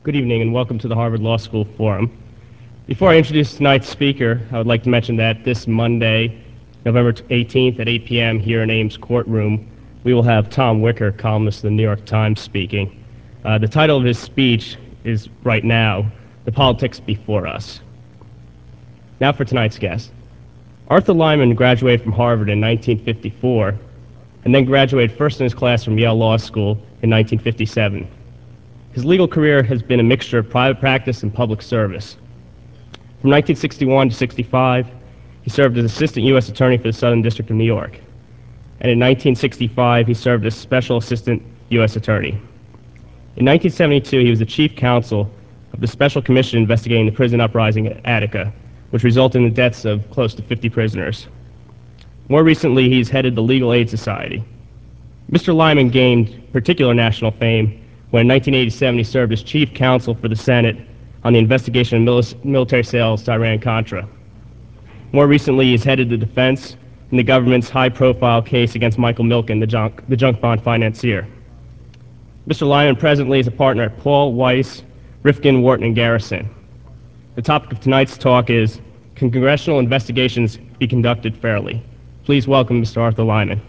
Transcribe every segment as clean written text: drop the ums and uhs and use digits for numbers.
Good evening and welcome to the Harvard Law School Forum. Before I introduce tonight's speaker, I would like to mention that this Monday, November 18th at 8 p.m. here in Ames Courtroom, we will have Tom Wicker, columnist of the New York Times, speaking. The title of his speech is right now, The Politics Before Us. Now for tonight's guest. Arthur Lyman graduated from Harvard in 1954 and then graduated first in his class from Yale Law School in 1957. His legal career has been a mixture of private practice and public service. From 1961 to 65, he served as Assistant U.S. Attorney for the Southern District of New York. And in 1965, he served as Special Assistant U.S. Attorney. In 1972, he was the Chief Counsel of the Special Commission investigating the prison uprising at Attica, which resulted in the deaths of close to 50 prisoners. More recently, he's headed the Legal Aid Society. Mr. Lyman gained particular national fame when in 1987 he served as Chief Counsel for the Senate on the investigation of military sales to Iran-Contra. More recently, he's headed the defense in the government's high-profile case against Michael Milken, the junk bond financier. Mr. Lyman presently is a partner at Paul, Weiss, Rifkin, Wharton, and Garrison. The topic of tonight's talk is, can congressional investigations be conducted fairly? Please welcome Mr. Arthur Lyman.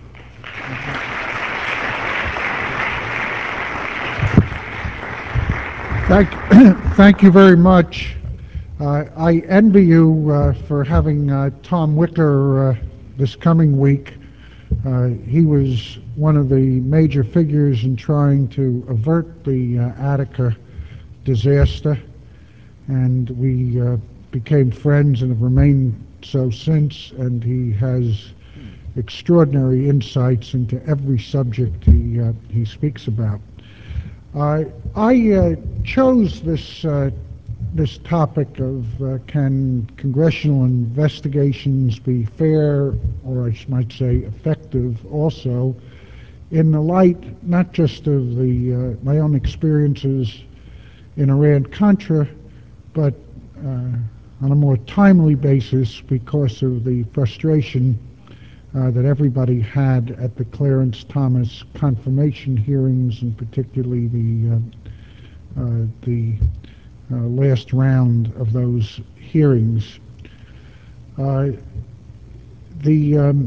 Thank you very much. I envy you for having Tom Wicker this coming week. He was one of the major figures in trying to avert the Attica disaster, and we became friends and have remained so since, and he has extraordinary insights into every subject he speaks about. I chose this topic of can congressional investigations be fair, or I might say effective, also in the light not just of my own experiences in Iran-Contra, but on a more timely basis because of the frustration that everybody had at the Clarence Thomas confirmation hearings, and particularly the last round of those hearings. The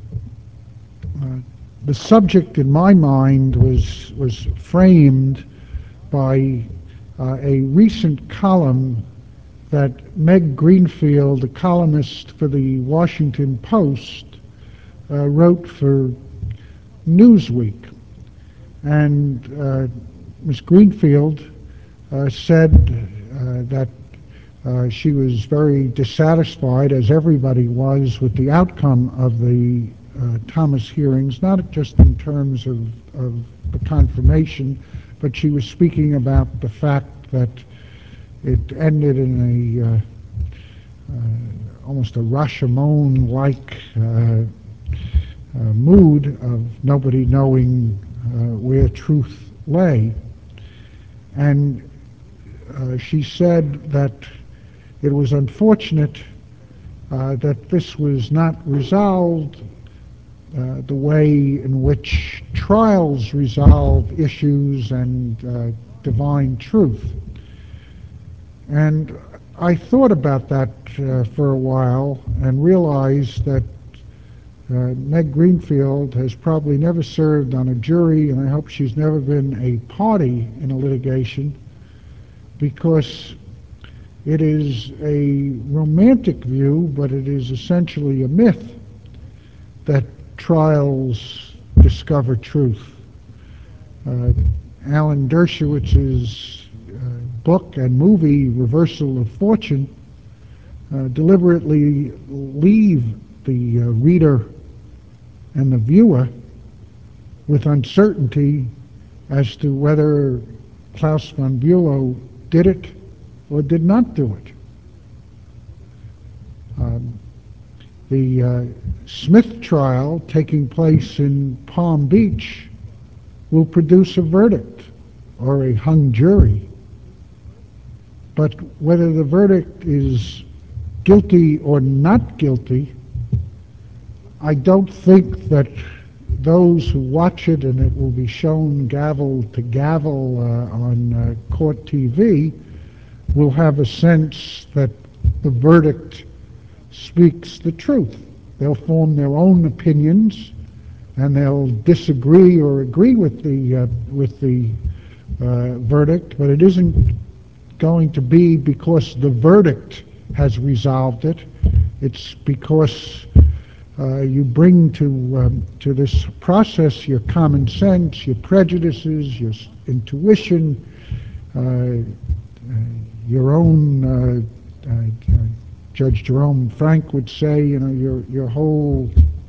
subject in my mind was framed by a recent column that Meg Greenfield, a columnist for the Washington Post, wrote for Newsweek. And Ms. Greenfield said that she was very dissatisfied, as everybody was, with the outcome of the Thomas hearings, not just in terms of the confirmation, but she was speaking about the fact that it ended in almost a Rashomon-like mood of nobody knowing where truth lay. And she said that it was unfortunate that this was not resolved the way in which trials resolve issues and divine truth. And I thought about that for a while and realized that Meg Greenfield has probably never served on a jury, and I hope she's never been a party in a litigation, because it is a romantic view, but it is essentially a myth that trials discover truth. Alan Dershowitz's book and movie, Reversal of Fortune, deliberately leave the reader and the viewer with uncertainty as to whether Klaus von Bülow did it or did not do it. The Smith trial taking place in Palm Beach will produce a verdict or a hung jury. But whether the verdict is guilty or not guilty, I don't think that those who watch it, and it will be shown gavel to gavel on court TV, will have a sense that the verdict speaks the truth. They'll form their own opinions, and they'll disagree or agree with the verdict, but it isn't going to be because the verdict has resolved it. It's because you bring to this process your common sense, your prejudices, your intuition, your own. Judge Jerome Frank would say, your whole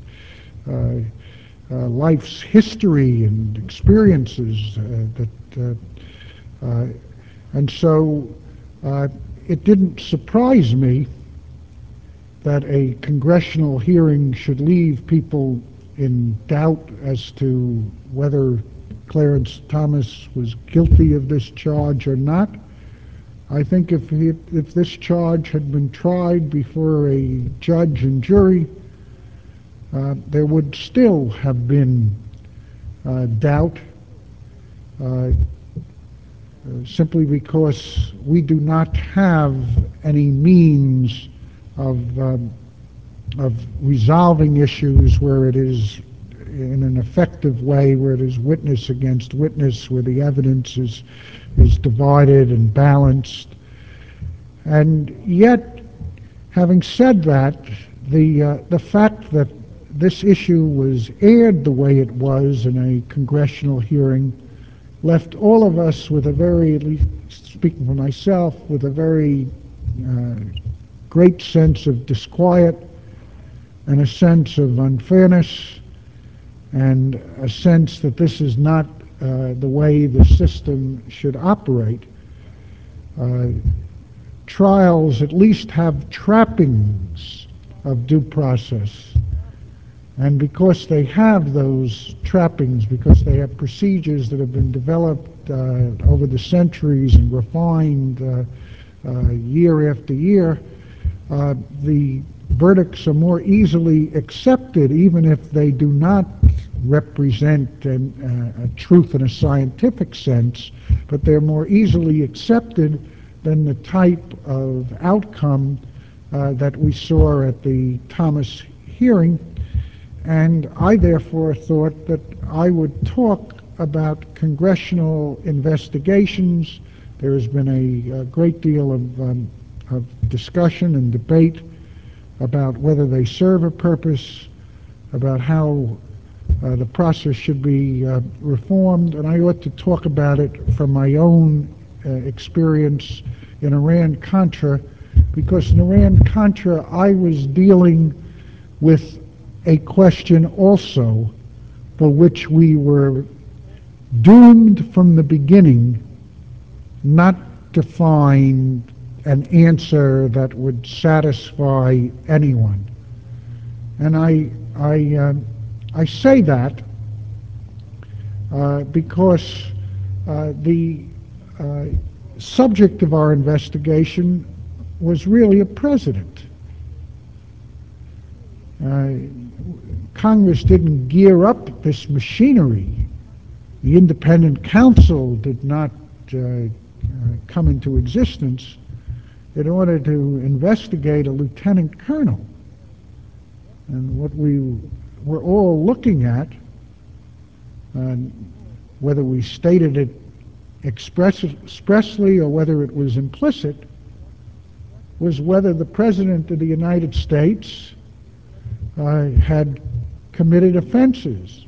life's history and experiences. And so it didn't surprise me that a congressional hearing should leave people in doubt as to whether Clarence Thomas was guilty of this charge or not. I think if this charge had been tried before a judge and jury, there would still have been doubt, simply because we do not have any means of resolving issues where it is in an effective way, where it is witness against witness, where the evidence is divided and balanced. And yet, having said that, the fact that this issue was aired the way it was in a congressional hearing left all of us with a very, at least speaking for myself, with a very great sense of disquiet and a sense of unfairness and a sense that this is not the way the system should operate. Trials at least have trappings of due process. And because they have those trappings, because they have procedures that have been developed over the centuries and refined year after year, the verdicts are more easily accepted, even if they do not represent a truth in a scientific sense, but they're more easily accepted than the type of outcome that we saw at the Thomas hearing. And I therefore thought that I would talk about congressional investigations. There has been a great deal of discussion and debate about whether they serve a purpose, about how the process should be reformed, and I ought to talk about it from my own experience in Iran-Contra, because in Iran-Contra I was dealing with a question also for which we were doomed from the beginning not to find an answer that would satisfy anyone. And I say that because the subject of our investigation was really a president. Congress didn't gear up this machinery. The independent counsel did not come into existence in order to investigate a lieutenant colonel. And what we were all looking at, whether we stated it expressly or whether it was implicit, was whether the President of the United States had committed offenses,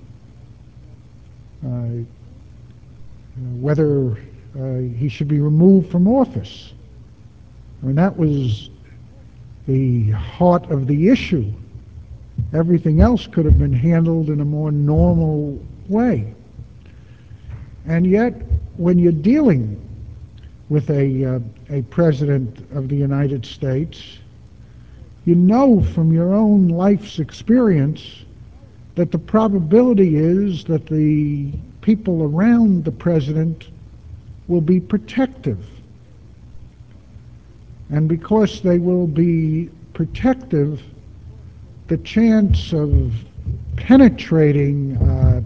whether he should be removed from office. I mean, that was the heart of the issue. Everything else could have been handled in a more normal way. And yet, when you're dealing with a President of the United States, you know from your own life's experience that the probability is that the people around the President will be protective. And because they will be protective, the chance of penetrating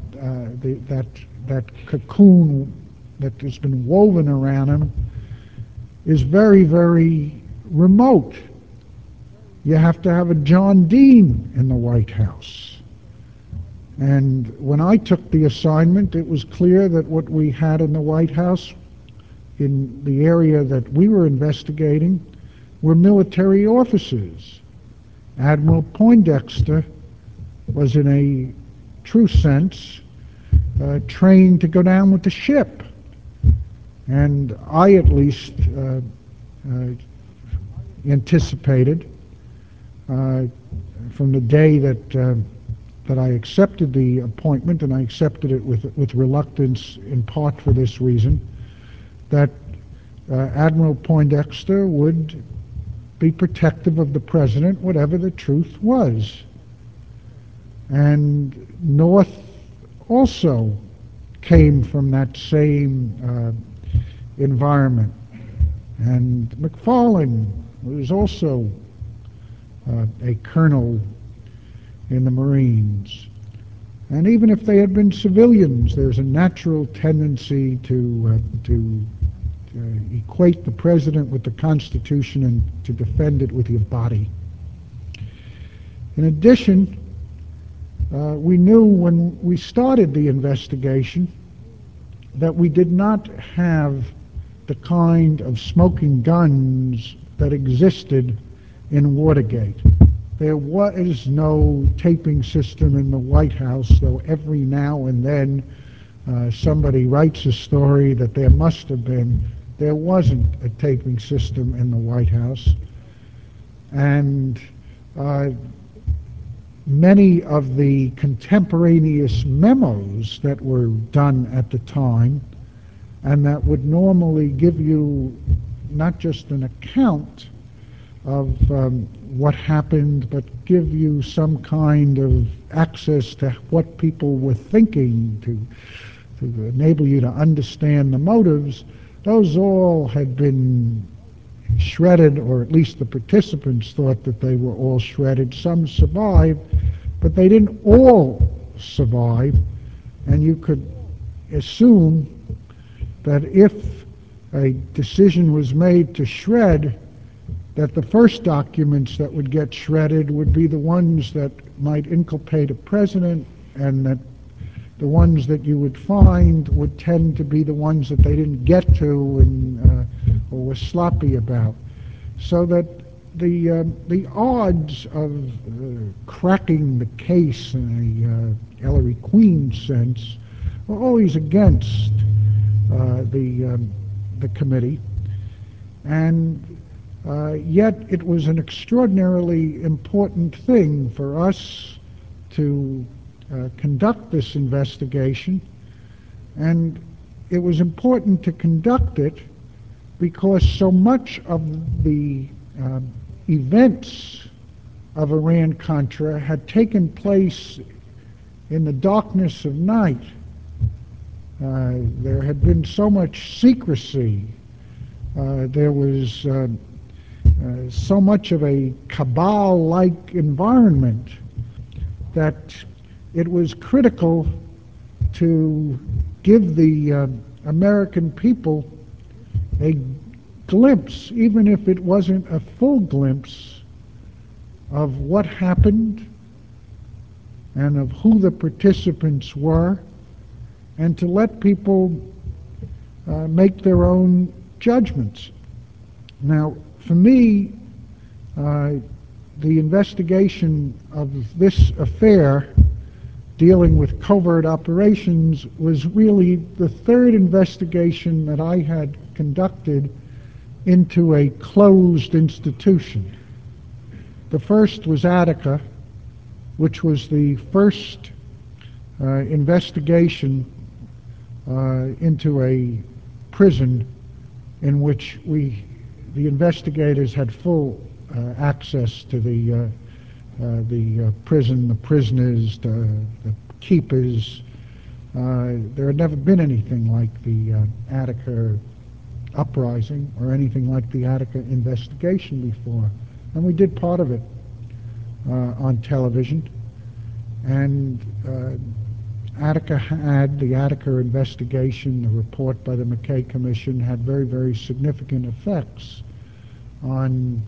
that cocoon that has been woven around him is very, very remote. You have to have a John Dean in the White House. And when I took the assignment, it was clear that what we had in the White House, in the area that we were investigating, were military officers. Admiral Poindexter was, in a true sense, trained to go down with the ship. And I, at least, anticipated from the day that I accepted the appointment, and I accepted it with reluctance in part for this reason, that Admiral Poindexter would be protective of the president, whatever the truth was. And North also came from that same environment. And McFarland was also a colonel in the Marines. And even if they had been civilians, there's a natural tendency to equate the president with the Constitution and to defend it with your body. In addition, we knew when we started the investigation that we did not have the kind of smoking guns that existed in Watergate. There was no taping system in the White House, though every now and then somebody writes a story that there must have been. There wasn't a taping system in the White House. And many of the contemporaneous memos that were done at the time, and that would normally give you not just an account of what happened, but give you some kind of access to what people were thinking, to enable you to understand the motives, those all had been shredded, or at least the participants thought that they were all shredded. Some survived, but they didn't all survive, and you could assume that if a decision was made to shred, that the first documents that would get shredded would be the ones that might inculpate a president, and that the ones that you would find would tend to be the ones that they didn't get to and or were sloppy about. So that the odds of cracking the case in a Ellery Queen sense were always against the committee, and yet it was an extraordinarily important thing for us to conduct this investigation, and it was important to conduct it because so much of the events of Iran-Contra had taken place in the darkness of night. There had been so much secrecy. There was so much of a cabal-like environment that it was critical to give the American people a glimpse, even if it wasn't a full glimpse, of what happened and of who the participants were, and to let people make their own judgments. Now, for me, the investigation of this affair dealing with covert operations was really the third investigation that I had conducted into a closed institution. The first was Attica, which was the first investigation into a prison in which the investigators had full access to the prison, the prisoners, the keepers. There had never been anything like the Attica uprising or anything like the Attica investigation before. And we did part of it on television. And the Attica investigation, the report by the McKay Commission, had very, very significant effects on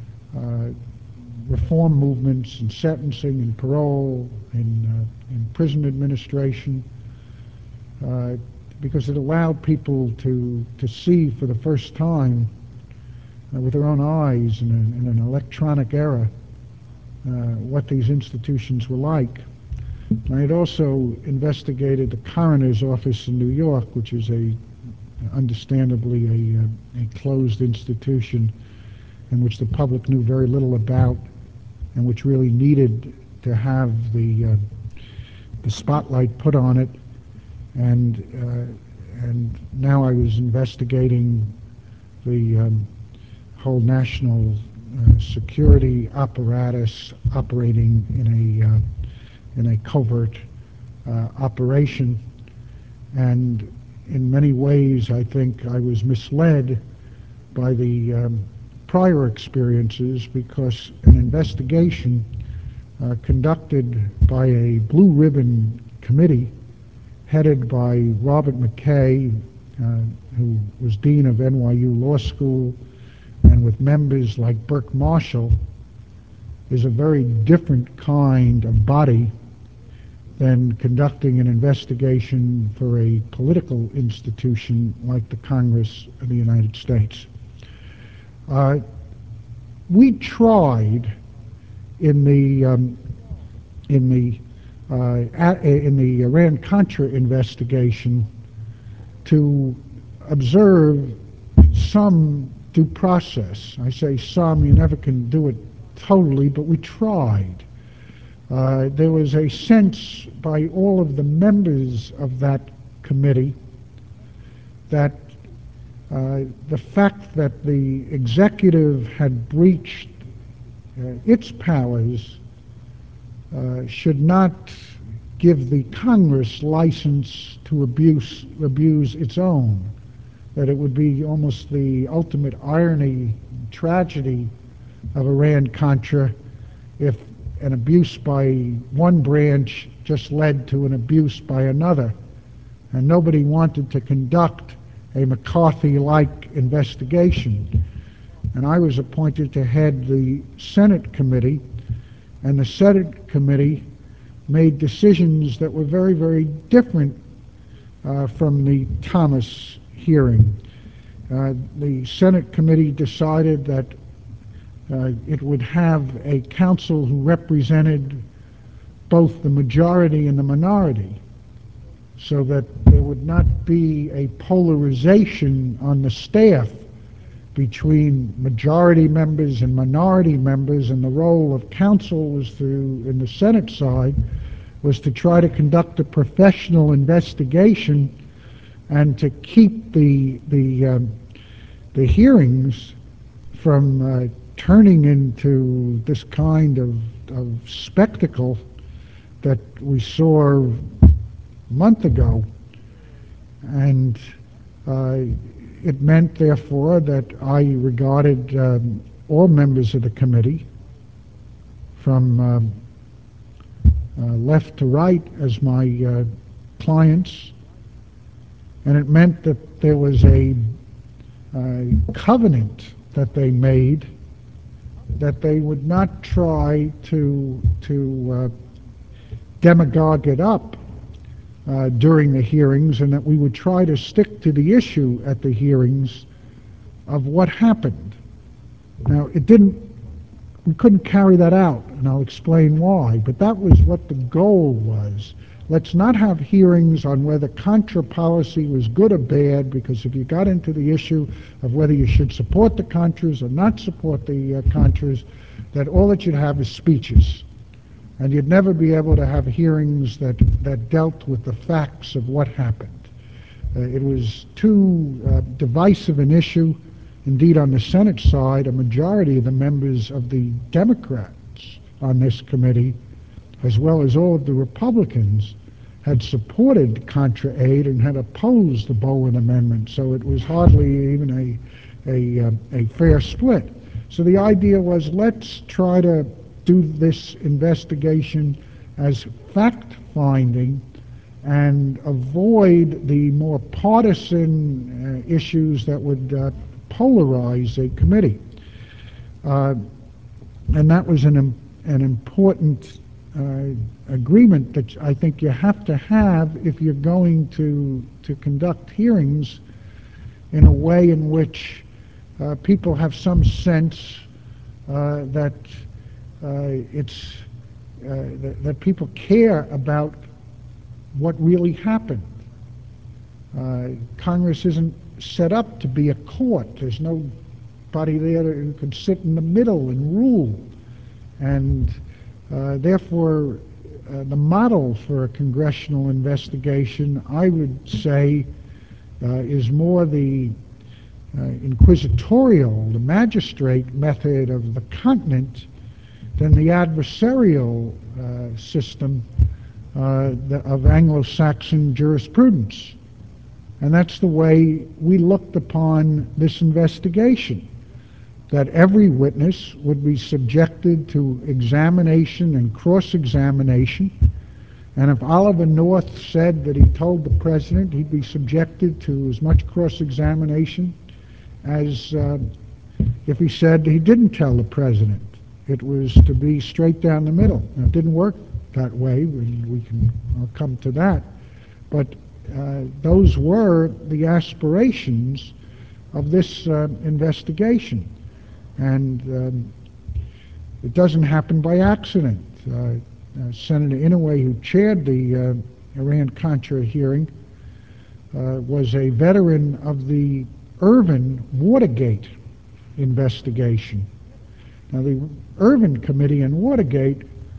reform movements in sentencing and parole, in prison administration, because it allowed people to see for the first time with their own eyes in an electronic era what these institutions were like. I had also investigated the coroner's office in New York, which is understandably a closed institution in which the public knew very little about, and which really needed to have the spotlight put on it. And now I was investigating the whole national security apparatus operating in a covert operation. And in many ways, I think I was misled by the prior experiences, because an investigation conducted by a blue ribbon committee headed by Robert McKay, who was dean of NYU Law School, and with members like Burke Marshall, is a very different kind of body than conducting an investigation for a political institution like the Congress of the United States. We tried in the Iran-Contra investigation to observe some due process. I say some, you never can do it totally, but we tried. There was a sense by all of the members of that committee that the fact that the executive had breached its powers should not give the Congress license to abuse its own, that it would be almost the ultimate irony, tragedy of Iran-Contra if an abuse by one branch just led to an abuse by another. And nobody wanted to conduct a McCarthy-like investigation. And I was appointed to head the Senate committee, and the Senate committee made decisions that were very, very different from the Thomas hearing. The Senate committee decided that it would have a counsel who represented both the majority and the minority, so that there would not be a polarization on the staff between majority members and minority members. And the role of counsel was in the Senate side, was to try to conduct a professional investigation and to keep the hearings from turning into this kind of spectacle that we saw a month ago. And it meant, therefore, that I regarded all members of the committee, from left to right, as my clients. And it meant that there was a covenant that they made that they would not try to demagogue it up during the hearings, and that we would try to stick to the issue at the hearings of what happened. Now, we couldn't carry that out, and I'll explain why, but that was what the goal was. Let's not have hearings on whether Contra policy was good or bad, because if you got into the issue of whether you should support the Contras or not support the Contras, that all that you'd have is speeches. And you'd never be able to have hearings that dealt with the facts of what happened. It was too divisive an issue. Indeed, on the Senate side, a majority of the members of the Democrats on this committee, as well as all of the Republicans, had supported Contra aid and had opposed the Bowen Amendment. So it was hardly even a fair split. So the idea was, let's try to do this investigation as fact-finding and avoid the more partisan issues that would polarize a committee. And that was an important agreement that I think you have to have if you're going to conduct hearings in a way in which people have some sense that that people care about what really happened. Congress isn't set up to be a court. There's nobody there who can sit in the middle and rule. And therefore, the model for a congressional investigation, I would say, is more the inquisitorial, the magistrate method of the continent than the adversarial system of Anglo-Saxon jurisprudence. And that's the way we looked upon this investigation, that every witness would be subjected to examination and cross-examination, and if Oliver North said that he told the president, he'd be subjected to as much cross-examination as if he said he didn't tell the president. It was to be straight down the middle. Now, it didn't work that way, and I'll come to that, but those were the aspirations of this investigation. And it doesn't happen by accident. Senator Inouye, who chaired the Iran-Contra hearing, was a veteran of the Ervin Watergate investigation. Now, the Ervin Committee in Watergate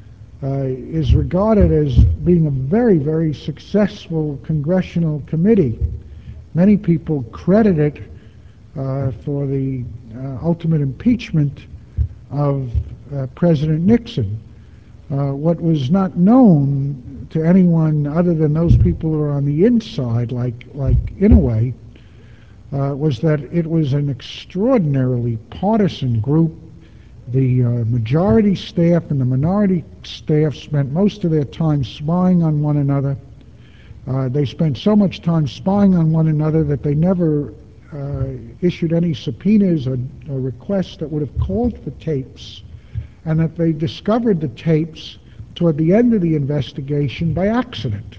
is regarded as being a very, very successful congressional committee. Many people credit it for the ultimate impeachment of President Nixon. What was not known to anyone other than those people who are on the inside, like Inouye, was that it was an extraordinarily partisan group. The majority staff and the minority staff spent most of their time spying on one another. They spent so much time spying on one another that they never issued any subpoenas or requests that would have called for tapes, and that they discovered the tapes toward the end of the investigation by accident.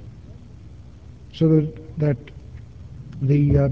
So that the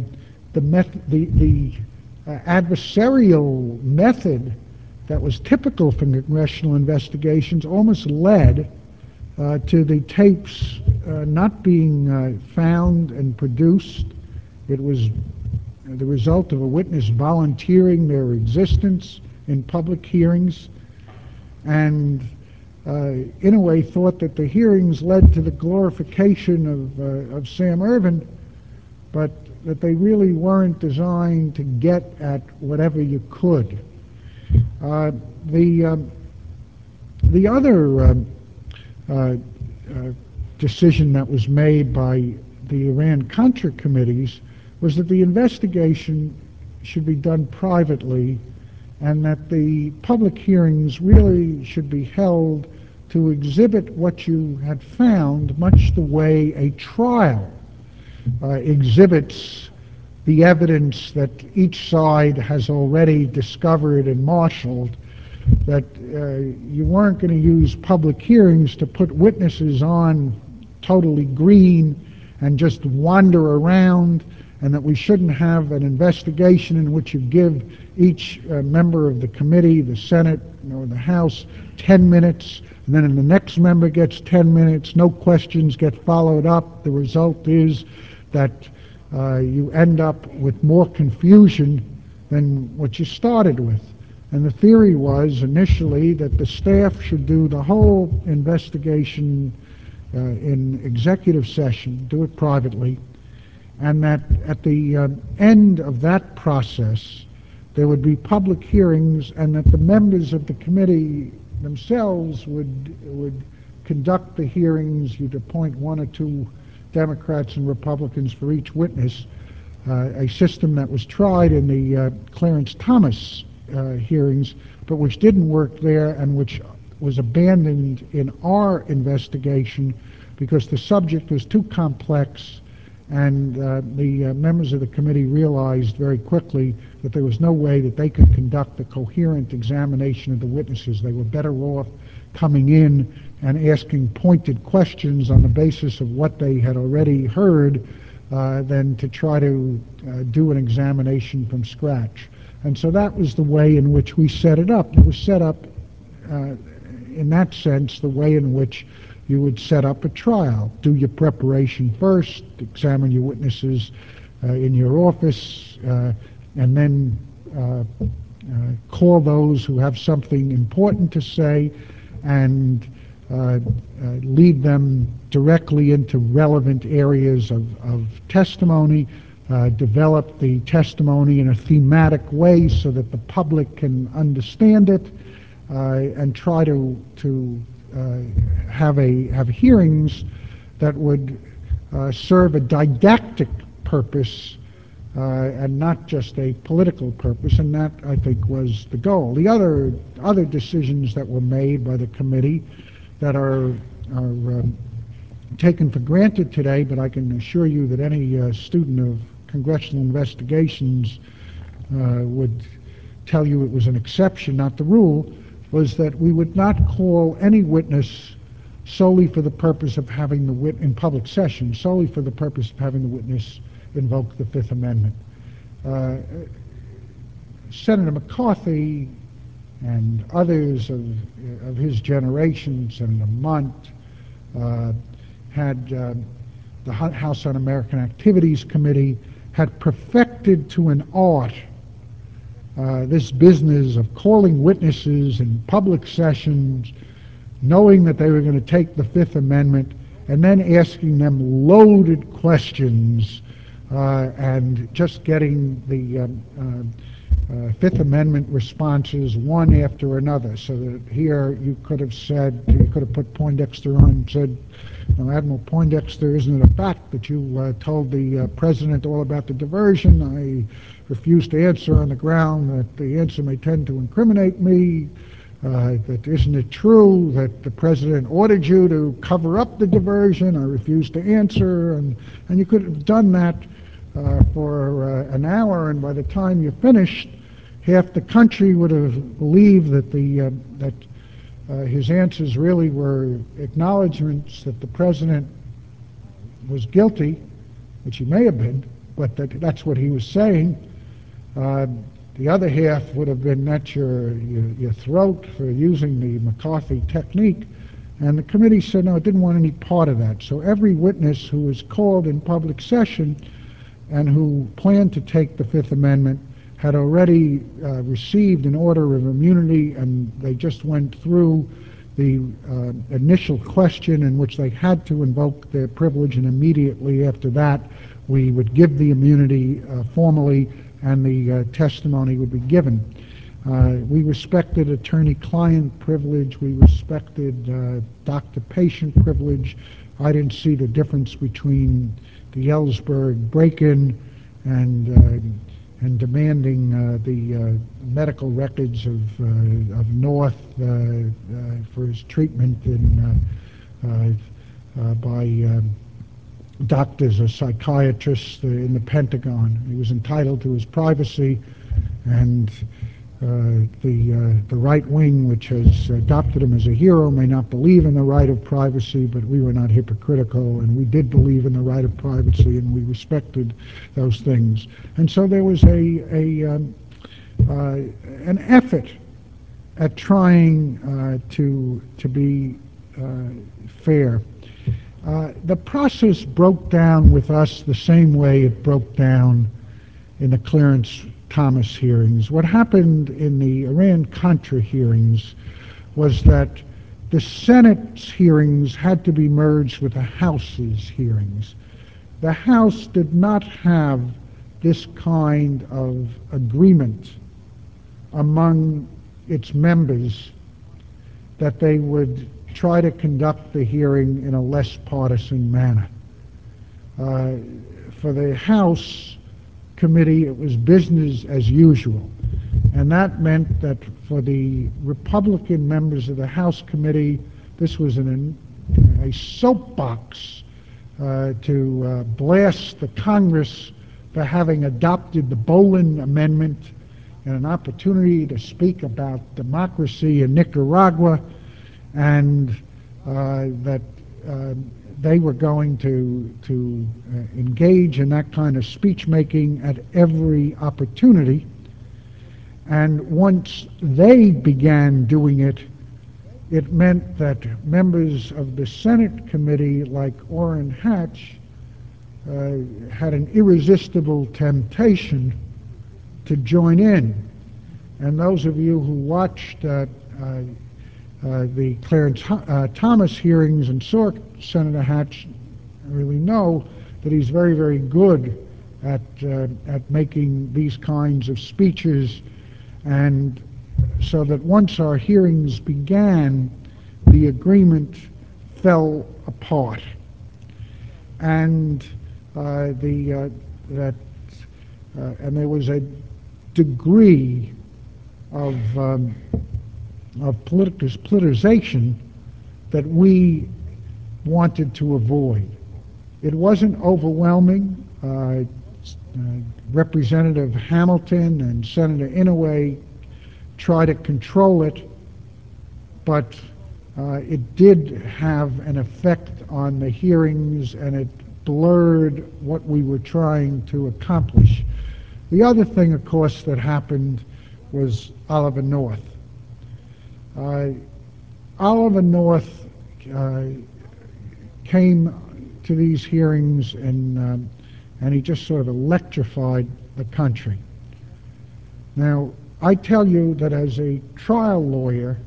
adversarial method that was typical for congressional investigations almost led to the tapes not being found and produced. It was the result of a witness volunteering their existence in public hearings, and Inouye thought that the hearings led to the glorification of Sam Ervin, but that they really weren't designed to get at whatever you could. The other decision that was made by the Iran-Contra committees was that the investigation should be done privately, and that the public hearings really should be held to exhibit what you had found, much the way a trial exhibits the evidence that each side has already discovered and marshaled, that you weren't going to use public hearings to put witnesses on totally green and just wander around, and that we shouldn't have an investigation in which you give each member of the committee, the Senate or the House, 10 minutes, and then the next member gets 10 minutes, no questions get followed up. The result is that you end up with more confusion than what you started with. And the theory was initially that the staff should do the whole investigation in executive session, do it privately, and that at the end of that process there would be public hearings, and that the members of the committee themselves would conduct the hearings. You'd appoint one or two Democrats and Republicans for each witness, a system that was tried in the Clarence Thomas hearings, but which didn't work there, and which was abandoned in our investigation because the subject was too complex, and the members of the committee realized very quickly that there was no way that they could conduct a coherent examination of the witnesses. They were better off coming in and asking pointed questions on the basis of what they had already heard than to try to do an examination from scratch. And so that was the way in which we set it up. It was set up, in that sense, the way in which you would set up a trial. Do your preparation first, examine your witnesses in your office, and then call those who have something important to say and lead them directly into relevant areas of testimony, develop the testimony in a thematic way so that the public can understand it, and try to have hearings that would serve a didactic purpose and not just a political purpose, and that, I think, was the goal. The other decisions that were made by the committee that are taken for granted today, but I can assure you that any student of congressional investigations would tell you it was an exception, not the rule, was that we would not call any witness solely for the purpose of having the in public session, solely for the purpose of having the witness invoke the Fifth Amendment. Senator McCarthy and others of his generation, Senator Munt, had the House Un-American Activities Committee had perfected to an art this business of calling witnesses in public sessions, knowing that they were going to take the Fifth Amendment, and then asking them loaded questions and just getting the Fifth Amendment responses one after another, so that here you could have said, you could have put Poindexter on and said, "No, Admiral Poindexter, isn't it a fact that you told the President all about the diversion? I refuse to answer on the ground that the answer may tend to incriminate me. That isn't it true that the President ordered you to cover up the diversion? I refuse to answer." And you could have done that for an hour, and by the time you finished, half the country would have believed that his answers really were acknowledgments that the President was guilty, which he may have been, but that's what he was saying. The other half would have been at your throat for using the McCarthy technique, and the committee said no, it didn't want any part of that. So every witness who was called in public session and who planned to take the Fifth Amendment had already received an order of immunity, and they just went through the initial question in which they had to invoke their privilege, and immediately after that we would give the immunity formally and the testimony would be given. We respected attorney-client privilege. We respected doctor-patient privilege. I didn't see the difference between the Ellsberg break-in and demanding the medical records of North for his treatment by doctors or psychiatrists in the Pentagon. He was entitled to his privacy, and the right wing, which has adopted him as a hero, may not believe in the right of privacy, but we were not hypocritical, and we did believe in the right of privacy, and we respected those things. And so there was an effort at trying to be fair. The process broke down with us the same way it broke down in the Clarence Thomas hearings. What happened in the Iran-Contra hearings was that the Senate's hearings had to be merged with the House's hearings. The House did not have this kind of agreement among its members that they would try to conduct the hearing in a less partisan manner. For the House committee, it was business as usual, and And that meant that for the Republican members of the House committee, this was a soapbox to blast the Congress for having adopted the Boland Amendment and an opportunity to speak about democracy in Nicaragua, and that they were going to engage in that kind of speech making at every opportunity. And once they began doing it, it meant that members of the Senate committee, like Orrin Hatch, had an irresistible temptation to join in. And those of you who watched the Clarence Thomas hearings and saw Senator Hatch really know that he's very, very good at making these kinds of speeches. And so that once our hearings began, the agreement fell apart. And there was a degree of politicization that we wanted to avoid. It wasn't overwhelming. Representative Hamilton and Senator Inouye tried to control it, but it did have an effect on the hearings, and it blurred what we were trying to accomplish. The other thing, of course, that happened was Oliver North. Oliver North came to these hearings and he just sort of electrified the country. Now, I tell you that as a trial lawyer,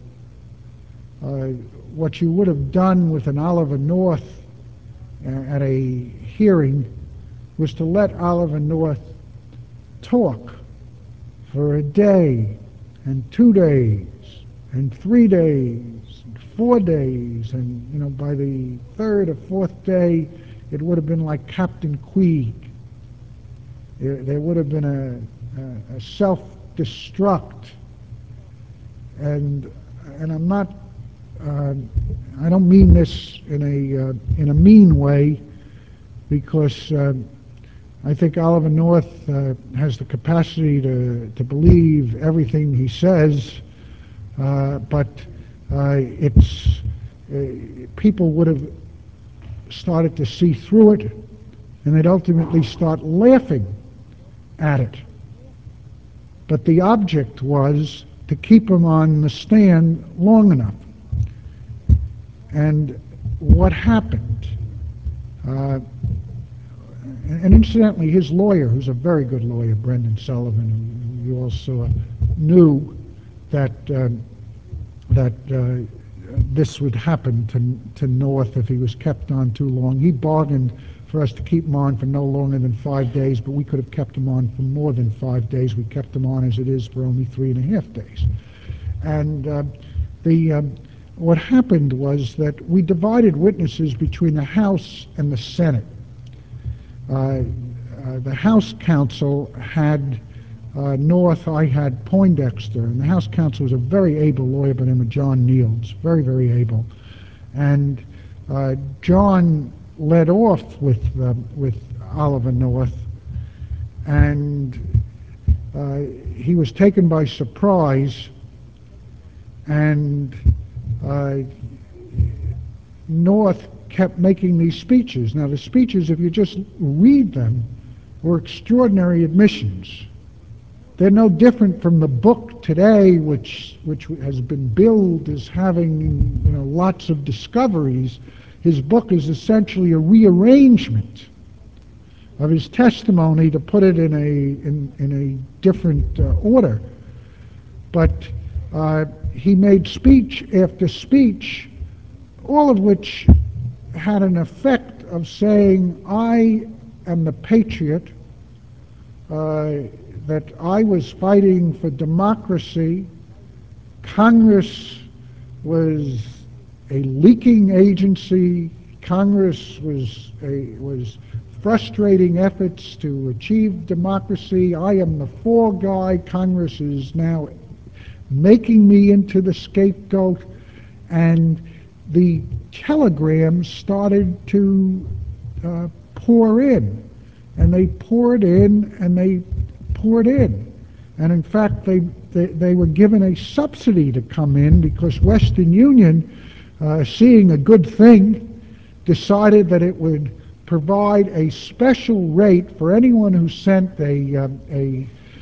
what you would have done with an Oliver North at a hearing was to let Oliver North talk for a day and 2 days and 3 days and 4 days, and by the third or fourth day it would have been like Captain Queeg. There would have been a self-destruct, and I'm not I don't mean this in a mean way, because I think Oliver North has the capacity to believe everything he says, but people would have started to see through it, and they'd ultimately start laughing at it. But the object was to keep him on the stand long enough. And what happened, and incidentally, his lawyer, who's a very good lawyer, Brendan Sullivan, who you all saw, knew that this would happen to North if he was kept on too long. He bargained for us to keep him on for no longer than 5 days, but we could have kept him on for more than 5 days. We kept him on as it is for only 3.5 days. And what happened was that we divided witnesses between the House and the Senate. The House counsel had North, I had Poindexter, and the House counsel was a very able lawyer by the name of John Niels, very, very able. And John led off with Oliver North, and he was taken by surprise, and North kept making these speeches. Now, the speeches, if you just read them, were extraordinary admissions. They're no different from the book today, which has been billed as having lots of discoveries. His book is essentially a rearrangement of his testimony to put it in a different order. But he made speech after speech, all of which had an effect of saying, I am the patriot, that I was fighting for democracy. Congress was a leaking agency. Congress was frustrating efforts to achieve democracy. I am the fall guy. Congress is now making me into the scapegoat. And the telegrams started to pour in. And they poured in, and they poured in. And in fact, they were given a subsidy to come in because Western Union, seeing a good thing, decided that it would provide a special rate for anyone who sent a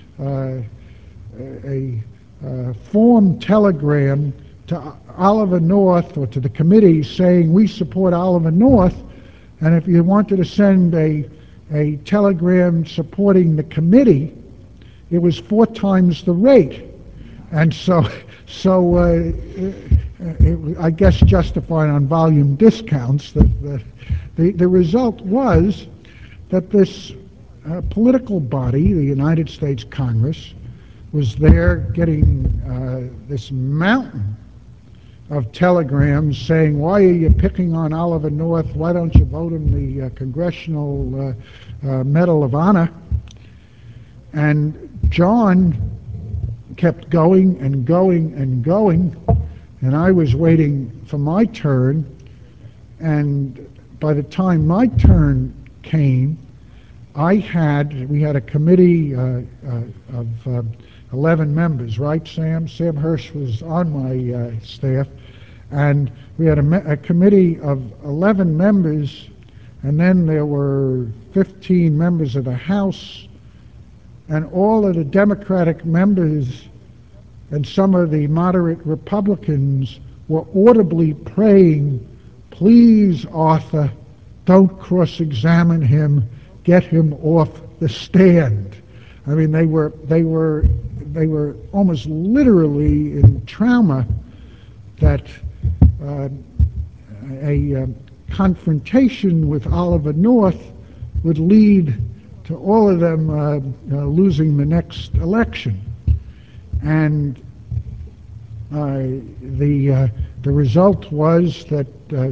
form telegram to Oliver North or to the committee saying we support Oliver North, and if you wanted to send a telegram supporting the committee, it was 4 times the rate. And so I guess justified on volume discounts. The result was that this political body, the United States Congress, was there getting this mountain of telegrams saying, why are you picking on Oliver North? Why don't you vote him the Congressional Medal of Honor? And John kept going and going and going, and I was waiting for my turn, and by the time my turn came, we had a committee of 11 members, right, Sam? Sam Hirsch was on my staff, and we had a committee of 11 members, and then there were 15 members of the House, and all of the Democratic members and some of the moderate Republicans were audibly praying, please, Arthur, don't cross-examine him, get him off the stand. I mean, they were almost literally in trauma that a confrontation with Oliver North would lead to all of them losing the next election. And the result was that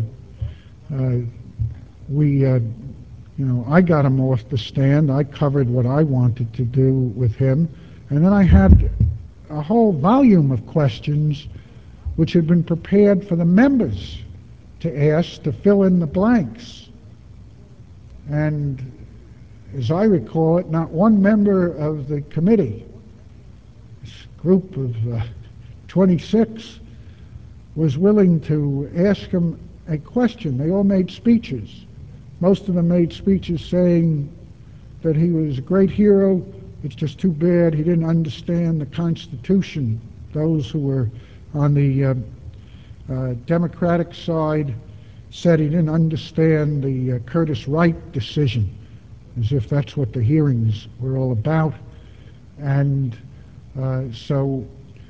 I got him off the stand. I covered what I wanted to do with him, and then I had a whole volume of questions which had been prepared for the members to ask to fill in the blanks. And as I recall it, not one member of the committee, this group of 26, was willing to ask him a question. They all made speeches. Most of them made speeches saying that he was a great hero. It's just too bad he didn't understand the Constitution. Those who were on the Democratic side said he didn't understand the Curtis Wright decision, as if that's what the hearings were all about. And so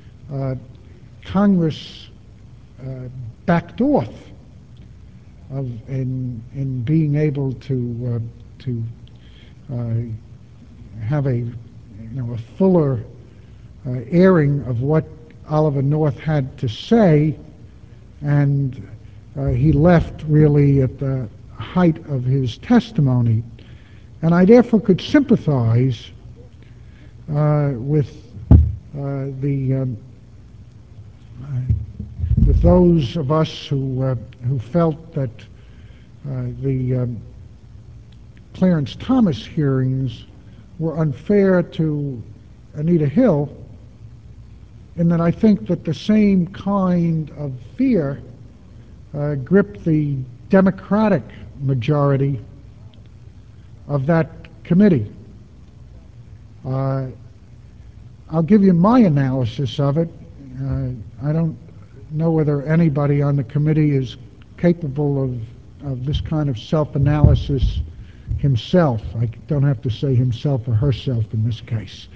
Congress backed off in being able to have a fuller airing of what Oliver North had to say, and he left really at the height of his testimony. And I therefore could sympathize with those of us who felt that the Clarence Thomas hearings were unfair to Anita Hill, in that I think that the same kind of fear gripped the Democratic majority of that committee. I'll give you my analysis of it. I don't know whether anybody on the committee is capable of this kind of self-analysis himself. I don't have to say himself or herself in this case.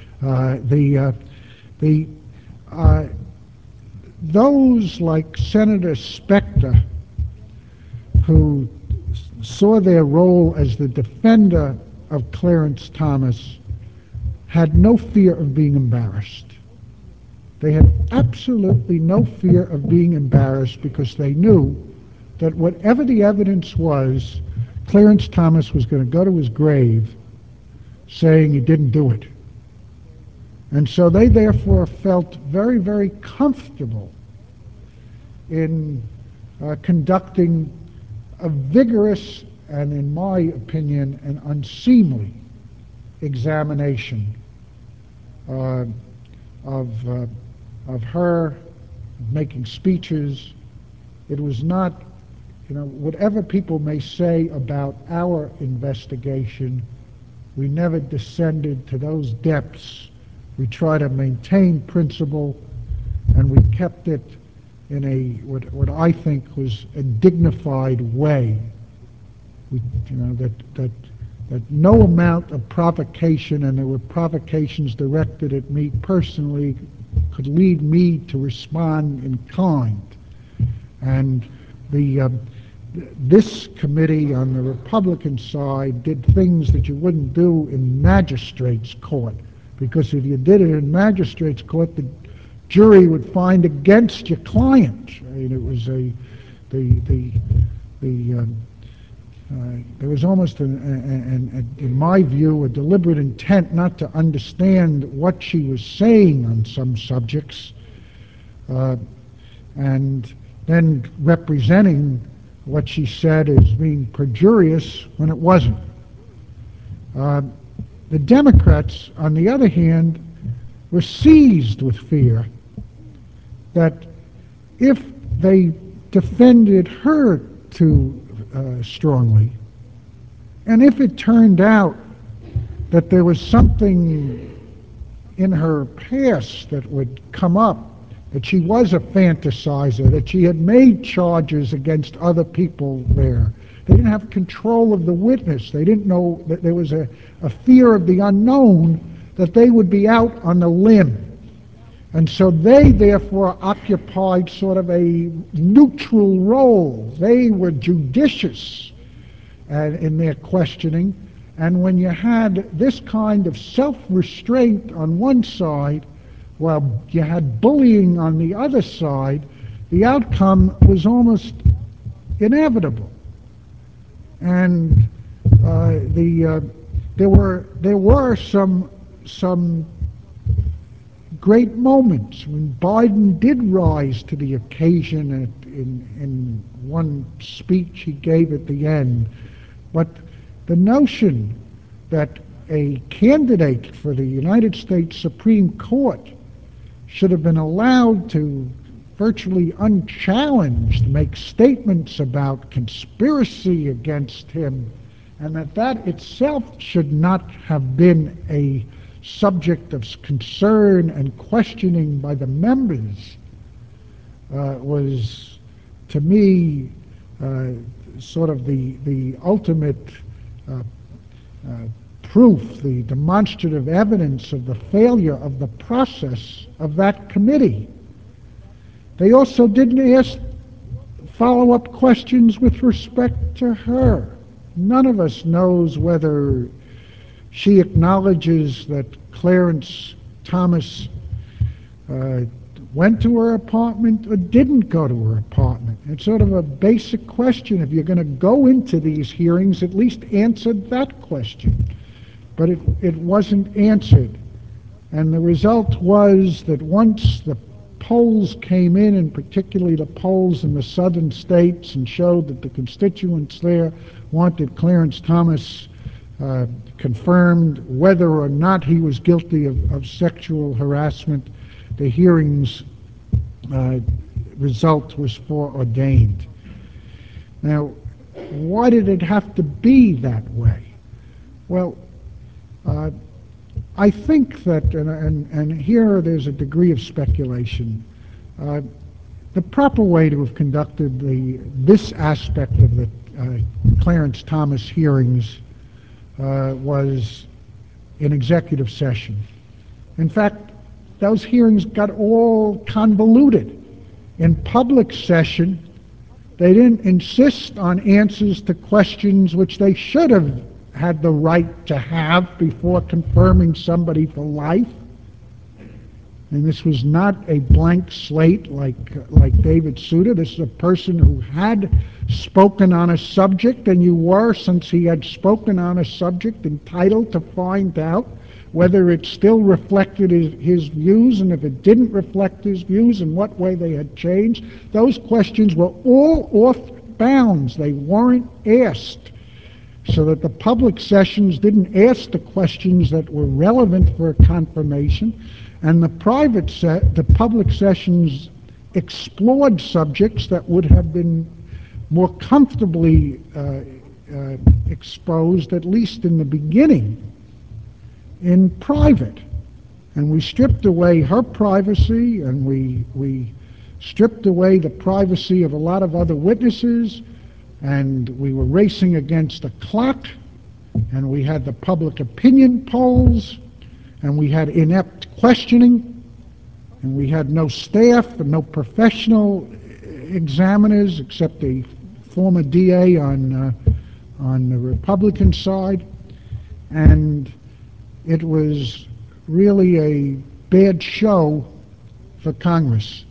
Those like Senator Specter, who saw their role as the defender of Clarence Thomas, had no fear of being embarrassed. They had absolutely no fear of being embarrassed because they knew that whatever the evidence was, Clarence Thomas was going to go to his grave saying he didn't do it. And so they therefore felt very, very comfortable in conducting a vigorous and, in my opinion, an unseemly examination of her, making speeches. It was not, whatever people may say about our investigation, we never descended to those depths. We try to maintain principle, and we kept it in a what I think was a dignified way. That no amount of provocation, and there were provocations directed at me personally, could lead me to respond in kind. And this committee on the Republican side did things that you wouldn't do in magistrate's court, because if you did it in magistrate's court, the jury would find against your client. I mean, it was there was almost, in my view, a deliberate intent not to understand what she was saying on some subjects, and then representing what she said as being perjurious when it wasn't. The Democrats, on the other hand, were seized with fear that if they defended her too strongly, and if it turned out that there was something in her past that would come up, that she was a fantasizer, that she had made charges against other people there. They didn't have control of the witness. They didn't know that there was a fear of the unknown, that they would be out on the limb. And so they therefore occupied sort of a neutral role. They were judicious in their questioning. And when you had this kind of self-restraint on one side, while you had bullying on the other side, the outcome was almost inevitable. And there were some great moments when Biden did rise to the occasion in one speech he gave at the end. But the notion that a candidate for the United States Supreme Court should have been allowed to virtually unchallenged make statements about conspiracy against him, and that itself should not have been a subject of concern and questioning by the members, was, to me, sort of the ultimate proof, the demonstrative evidence of the failure of the process of that committee. They also didn't ask follow-up questions with respect to her. None of us knows whether she acknowledges that Clarence Thomas went to her apartment or didn't go to her apartment. It's sort of a basic question. If you're going to go into these hearings, at least answer that question. But it wasn't answered. And the result was that once the polls came in, and particularly the polls in the southern states, and showed that the constituents there wanted Clarence Thomas confirmed whether or not he was guilty of sexual harassment, the hearings result was foreordained. Now, why did it have to be that way? Well, I think that, and here there's a degree of speculation, the proper way to have conducted this aspect of the Clarence Thomas hearings was in executive session. In fact, those hearings got all convoluted. In public session, they didn't insist on answers to questions which they should have had the right to have before confirming somebody for life. And this was not a blank slate like David Souter. This is a person who had spoken on a subject, and you were, since he had spoken on a subject, entitled to find out whether it still reflected his views, and if it didn't reflect his views, in what way they had changed. Those questions were all off bounds. They weren't asked, so that the public sessions didn't ask the questions that were relevant for confirmation, and the public sessions explored subjects that would have been more comfortably exposed, at least in the beginning, in private. And we stripped away her privacy, and we stripped away the privacy of a lot of other witnesses, and we were racing against a clock, and we had the public opinion polls, and we had inept questioning, and we had no staff and no professional examiners except a former DA on the Republican side, and it was really a bad show for Congress.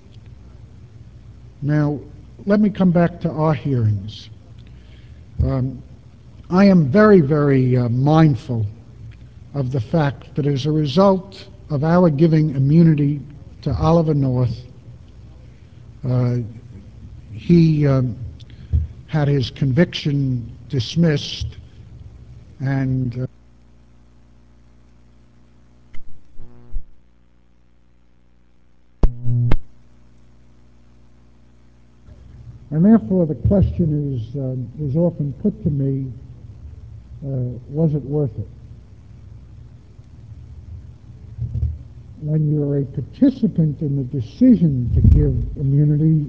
Now, let me come back to our hearings. I am very, very mindful of the fact that as a result of our giving immunity to Oliver North, he had his conviction dismissed, and therefore the question is often put to me, was it worth it? When you're a participant in the decision to give immunity,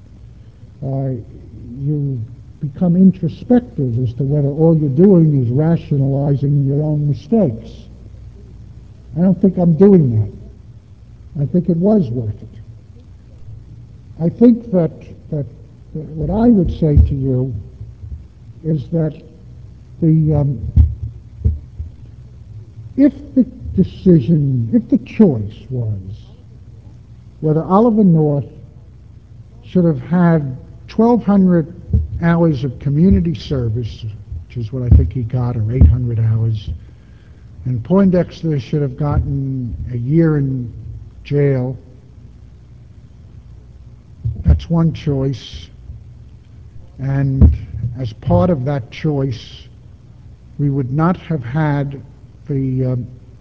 you become introspective as to whether all you're doing is rationalizing your own mistakes. I don't think I'm doing that. I think it was worth it. I think that what I would say to you is that if the choice was whether Oliver North should have had 1,200 hours of community service, which is what I think he got, or 800 hours, and Poindexter should have gotten a year in jail, that's one choice. And as part of that choice, we would not have had the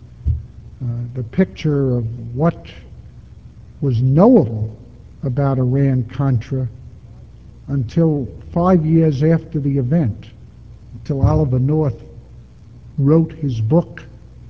picture of what was knowable about Iran-Contra until 5 years after the event, until Oliver North wrote his book.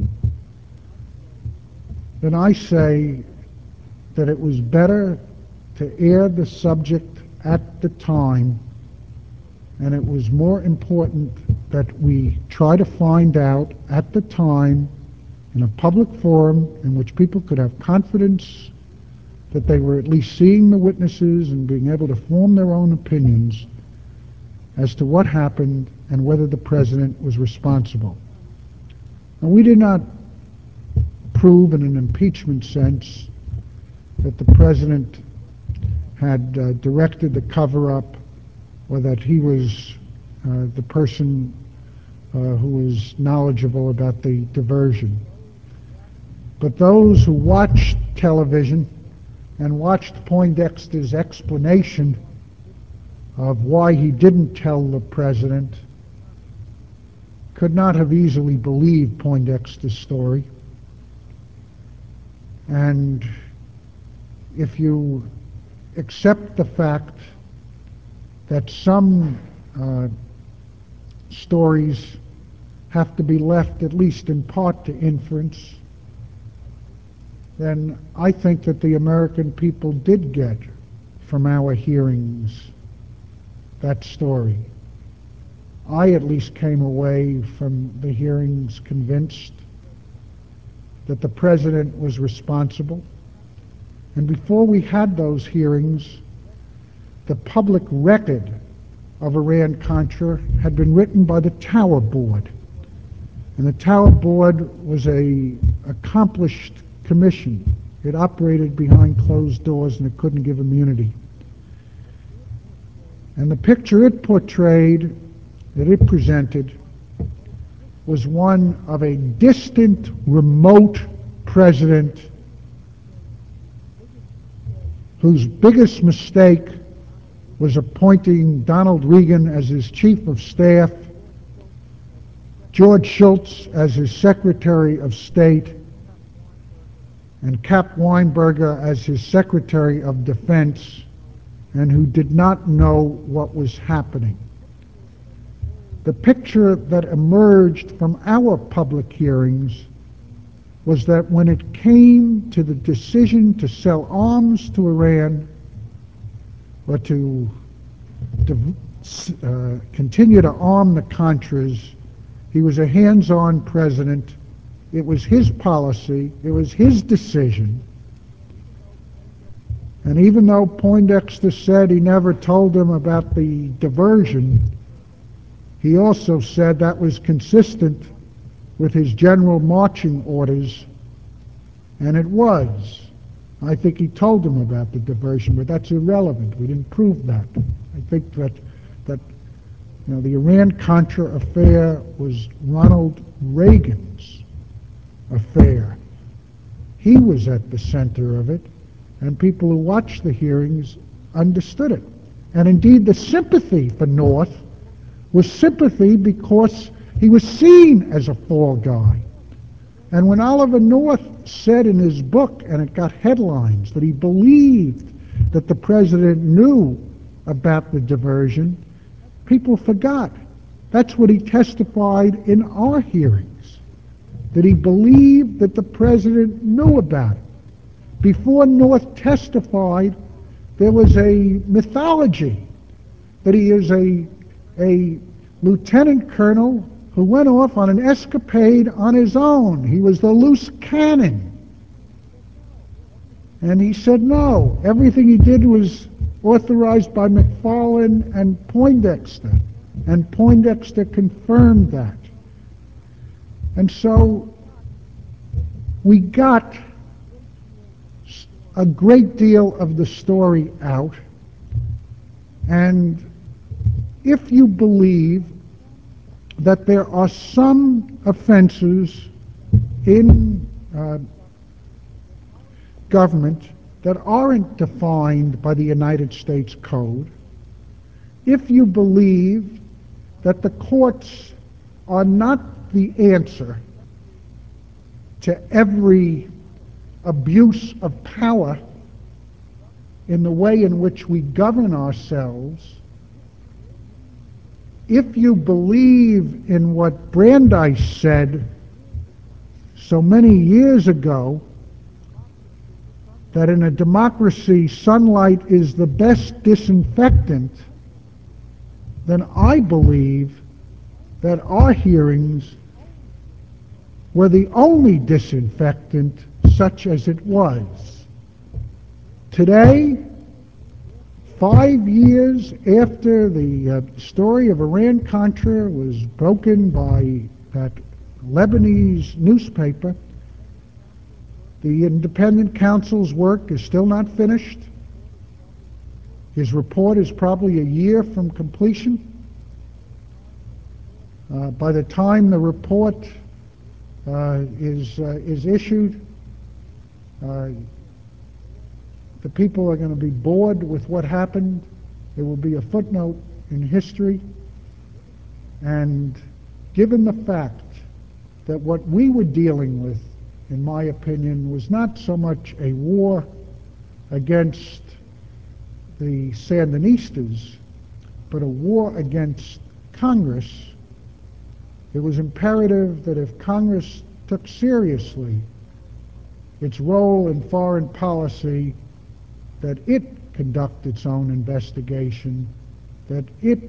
Then I say that it was better to air the subject at the time, and it was more important that we try to find out at the time, in a public forum in which people could have confidence that they were at least seeing the witnesses and being able to form their own opinions as to what happened and whether the president was responsible. And we did not prove in an impeachment sense that the president had directed the cover-up, or that he was the person who was knowledgeable about the diversion. But those who watched television and watched Poindexter's explanation of why he didn't tell the president could not have easily believed Poindexter's story. And if you accept the fact that some stories have to be left, at least in part, to inference, then I think that the American people did get from our hearings that story. I at least came away from the hearings convinced that the president was responsible. And before we had those hearings, the public record of Iran-Contra had been written by the Tower Board. And the Tower Board was an accomplished commission It operated behind closed doors and it couldn't give immunity. And the picture it portrayed, that it presented, was one of a distant, remote president whose biggest mistake was appointing Donald Reagan as his chief of staff, George Shultz as his Secretary of State, and Cap Weinberger as his Secretary of Defense, and who did not know what was happening. The picture that emerged from our public hearings was that when it came to the decision to sell arms to Iran or to continue to arm the Contras, he was a hands-on president. It was his policy. It was his decision. And even though Poindexter said he never told him about the diversion, he also said that was consistent with his general marching orders, and it was. I think he told him about the diversion, but that's irrelevant. We didn't prove that. I think that the Iran-Contra affair was Ronald Reagan's affair. He was at the center of it, and people who watched the hearings understood it. And indeed, the sympathy for North was sympathy because he was seen as a fall guy. And when Oliver North said in his book, and it got headlines, that he believed that the president knew about the diversion, people forgot. That's what he testified in our hearings, that he believed that the president knew about it. Before North testified, there was a mythology that he is a lieutenant colonel who went off on an escapade on his own. He was the loose cannon. And he said no. Everything he did was authorized by McFarlane and Poindexter. And Poindexter confirmed that. And so we got a great deal of the story out. And if you believe that there are some offenses in government that aren't defined by the United States Code, if you believe that the courts are not the answer to every abuse of power in the way in which we govern ourselves, if you believe in what Brandeis said so many years ago, that in a democracy sunlight is the best disinfectant, then I believe that our hearings were the only disinfectant such as it was. Today, 5 years after the story of Iran-Contra was broken by that Lebanese newspaper, the independent counsel's work is still not finished. His report is probably a year from completion. By the time the report is issued, the people are going to be bored with what happened. It will be a footnote in history. And given the fact that what we were dealing with, in my opinion, was not so much a war against the Sandinistas, but a war against Congress, it was imperative that if Congress took seriously its role in foreign policy, that it conduct its own investigation, that it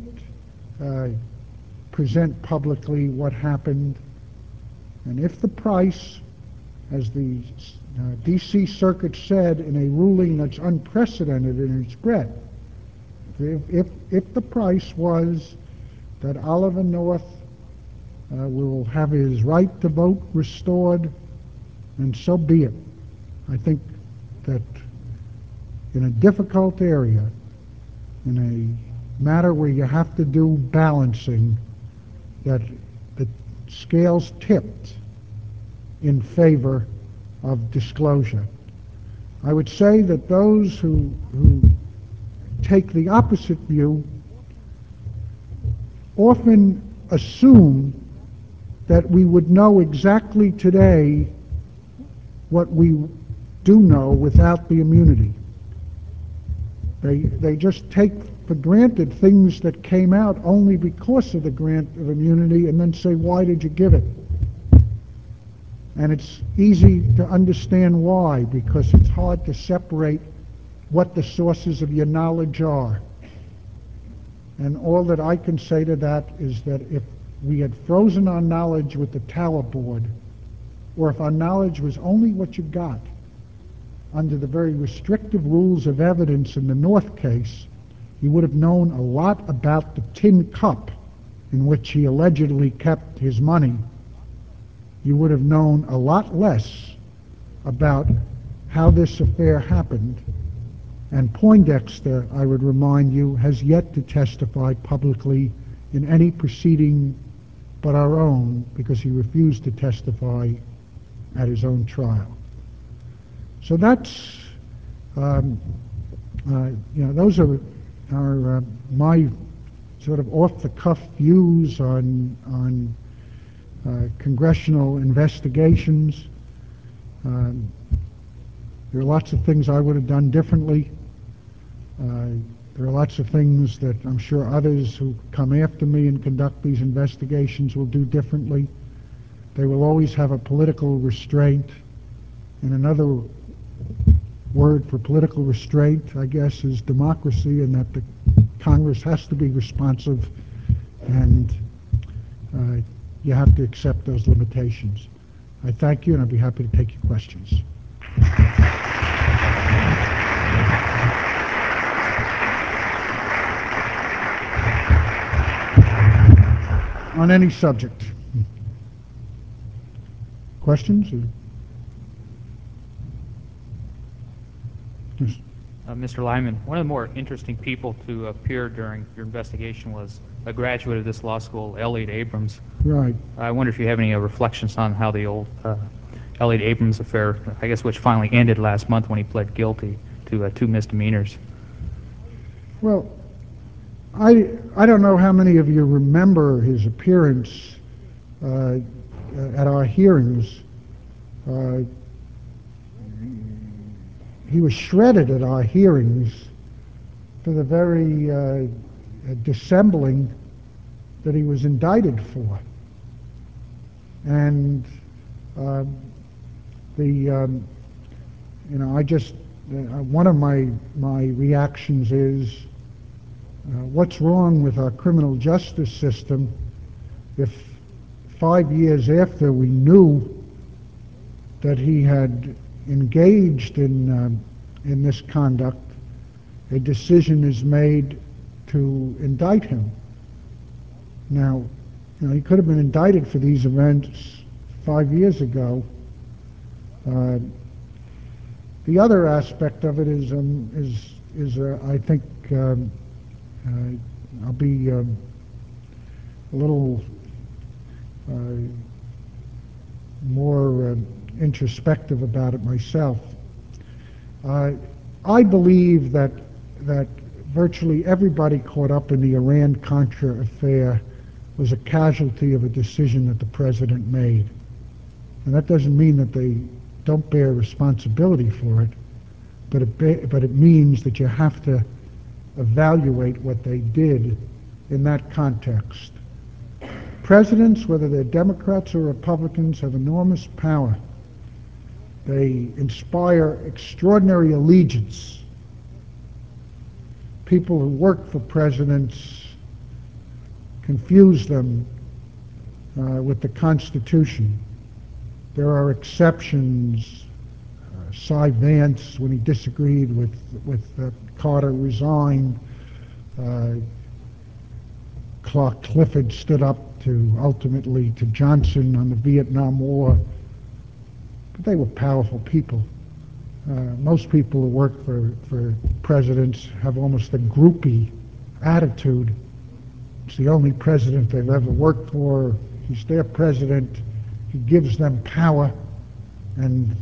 present publicly what happened, and if the price, as the D.C. Circuit said in a ruling that's unprecedented in its breadth, if the price was that Oliver North will have his right to vote restored, then so be it. I think that in a difficult area, in a matter where you have to do balancing, that the scales tipped in favor of disclosure. I would say that those who take the opposite view often assume that we would know exactly today what we do know without the immunity. They just take for granted things that came out only because of the grant of immunity and then say, why did you give it? And it's easy to understand why, because it's hard to separate what the sources of your knowledge are. And all that I can say to that is that if we had frozen our knowledge with the Tower Board, or if our knowledge was only what you got under the very restrictive rules of evidence in the North case, you would have known a lot about the tin cup in which he allegedly kept his money. You would have known a lot less about how this affair happened. And Poindexter, I would remind you, has yet to testify publicly in any proceeding but our own, because he refused to testify at his own trial. So that's, those are my sort of off-the-cuff views on congressional investigations. There are lots of things I would have done differently. There are lots of things that I'm sure others who come after me and conduct these investigations will do differently. They will always have a political restraint. And another word for political restraint, I guess, is democracy, and that the Congress has to be responsive, and you have to accept those limitations. I thank you, and I'd be happy to take your questions. On any subject. Questions? Yes. Mr. Lyman, one of the more interesting people to appear during your investigation was a graduate of this law school, Elliot Abrams. Right. I wonder if you have any reflections on how the old Elliot Abrams affair, I guess, which finally ended last month when he pled guilty to 2 misdemeanors. Well, I don't know how many of you remember his appearance at our hearings. He was shredded at our hearings for the very dissembling that he was indicted for. And one of my reactions is, what's wrong with our criminal justice system if 5 years after we knew that he had engaged in this conduct, a decision is made to indict him? Now, he could have been indicted for these events 5 years ago. The other aspect of it is I think I'll be a little more introspective about it myself. I believe that virtually everybody caught up in the Iran-Contra affair was a casualty of a decision that the president made. And that doesn't mean that they don't bear responsibility for it, but it means that you have to evaluate what they did in that context. Presidents, whether they're Democrats or Republicans, have enormous power. They inspire extraordinary allegiance. People who work for presidents confuse them with the Constitution. There are exceptions. Cy Vance, when he disagreed with Carter, resigned. Clark Clifford stood up ultimately to Johnson on the Vietnam War. But they were powerful people. Most people who work for presidents have almost a groupie attitude. It's the only president they've ever worked for. He's their president. He gives them power, and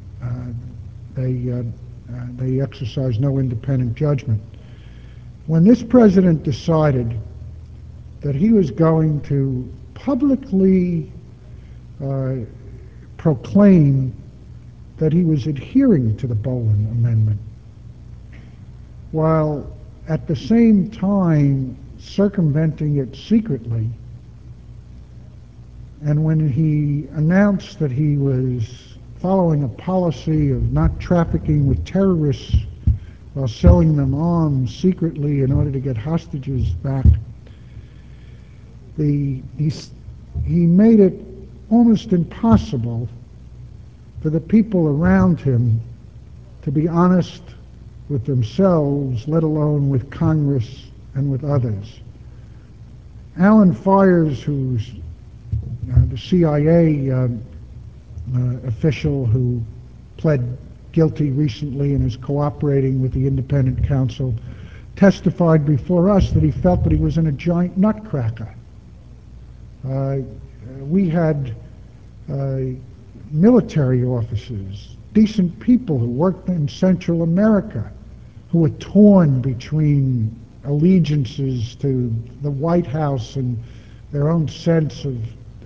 they exercise no independent judgment. When this president decided that he was going to publicly proclaim that he was adhering to the Boland Amendment, while at the same time circumventing it secretly, and when he announced that he was following a policy of not trafficking with terrorists while selling them arms secretly in order to get hostages back, he made it almost impossible for the people around him to be honest with themselves, let alone with Congress and with others. Alan Fires, who's the CIA official who pled guilty recently and is cooperating with the independent counsel, testified before us that he felt that he was in a giant nutcracker. We had military officers, decent people who worked in Central America, who were torn between allegiances to the White House and their own sense of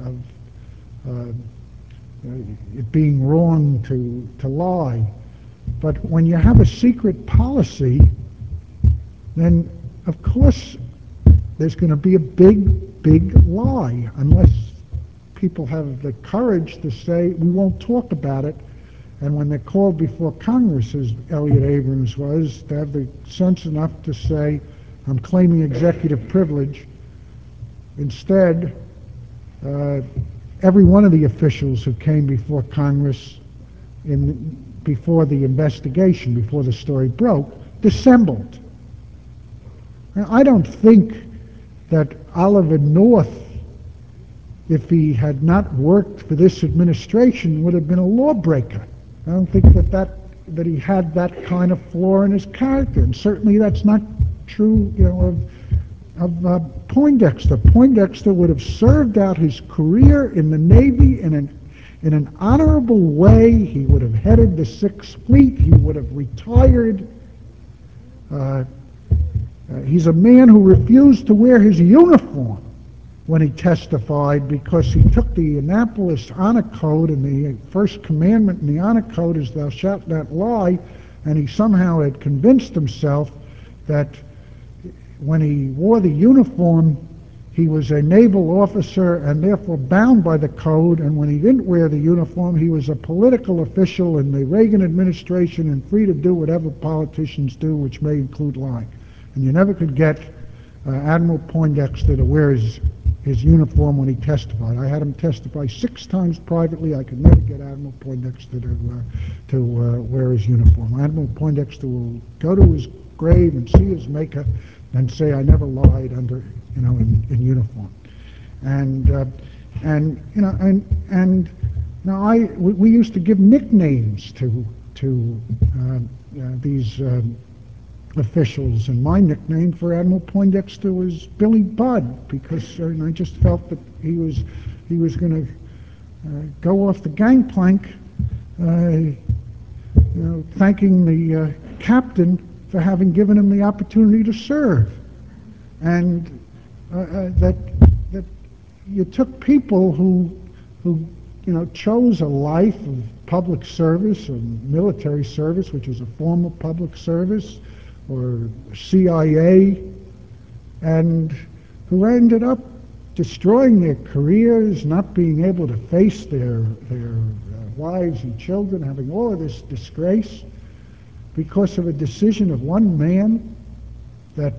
it being wrong to lie. But when you have a secret policy, then of course there's going to be a big lie, unless people have the courage to say, we won't talk about it. And when they're called before Congress, as Elliott Abrams was, to have the sense enough to say, I'm claiming executive privilege. Instead, every one of the officials who came before Congress before the investigation, before the story broke, dissembled. Now, I don't think that Oliver North, if he had not worked for this administration, would have been a lawbreaker. I don't think that he had that kind of flaw in his character, and certainly that's not true, of Poindexter. Poindexter would have served out his career in the Navy in an honorable way. He would have headed the Sixth Fleet. He would have retired. He's a man who refused to wear his uniform when he testified, because he took the Annapolis Honor Code, and the first commandment in the Honor Code is thou shalt not lie, and he somehow had convinced himself that when he wore the uniform, he was a naval officer and therefore bound by the code, and when he didn't wear the uniform, he was a political official in the Reagan administration and free to do whatever politicians do, which may include lying. And you never could get Admiral Poindexter to wear his uniform when he testified. I had him testify 6 times privately. I could never get Admiral Poindexter to wear his uniform. Admiral Poindexter will go to his grave and see his maker and say, I never lied under, in uniform. We used to give nicknames to these officials, and my nickname for Admiral Poindexter was Billy Budd, because I just felt that he was going to go off the gangplank, thanking the captain for having given him the opportunity to serve, and that you took people who chose a life of public service or military service, which is a form of public service, or CIA, and who ended up destroying their careers, not being able to face their wives and children, having all of this disgrace because of a decision of one man that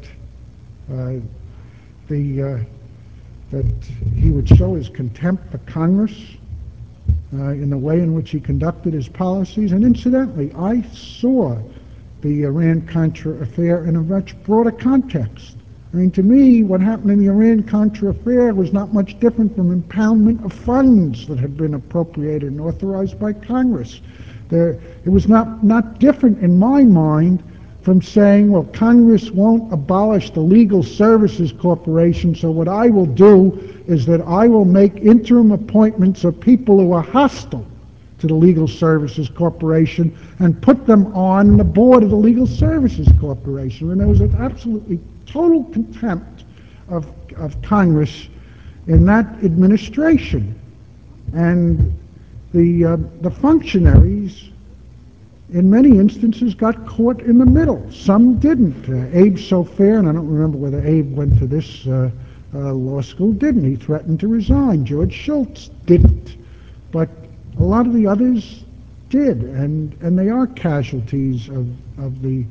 he would show his contempt for Congress in the way in which he conducted his policies. And incidentally, I saw the Iran-Contra affair in a much broader context. I mean, to me, what happened in the Iran-Contra affair was not much different from impoundment of funds that had been appropriated and authorized by Congress. It was not different in my mind from saying, well, Congress won't abolish the Legal Services Corporation, so what I will do is that I will make interim appointments of people who are hostile to the Legal Services Corporation and put them on the board of the Legal Services Corporation. And there was an absolutely total contempt of Congress in that administration. And the functionaries, in many instances, got caught in the middle. Some didn't. Abe Sofair, and I don't remember whether Abe went to this law school, didn't. He threatened to resign. George Shultz didn't. But a lot of the others did, and they are casualties of the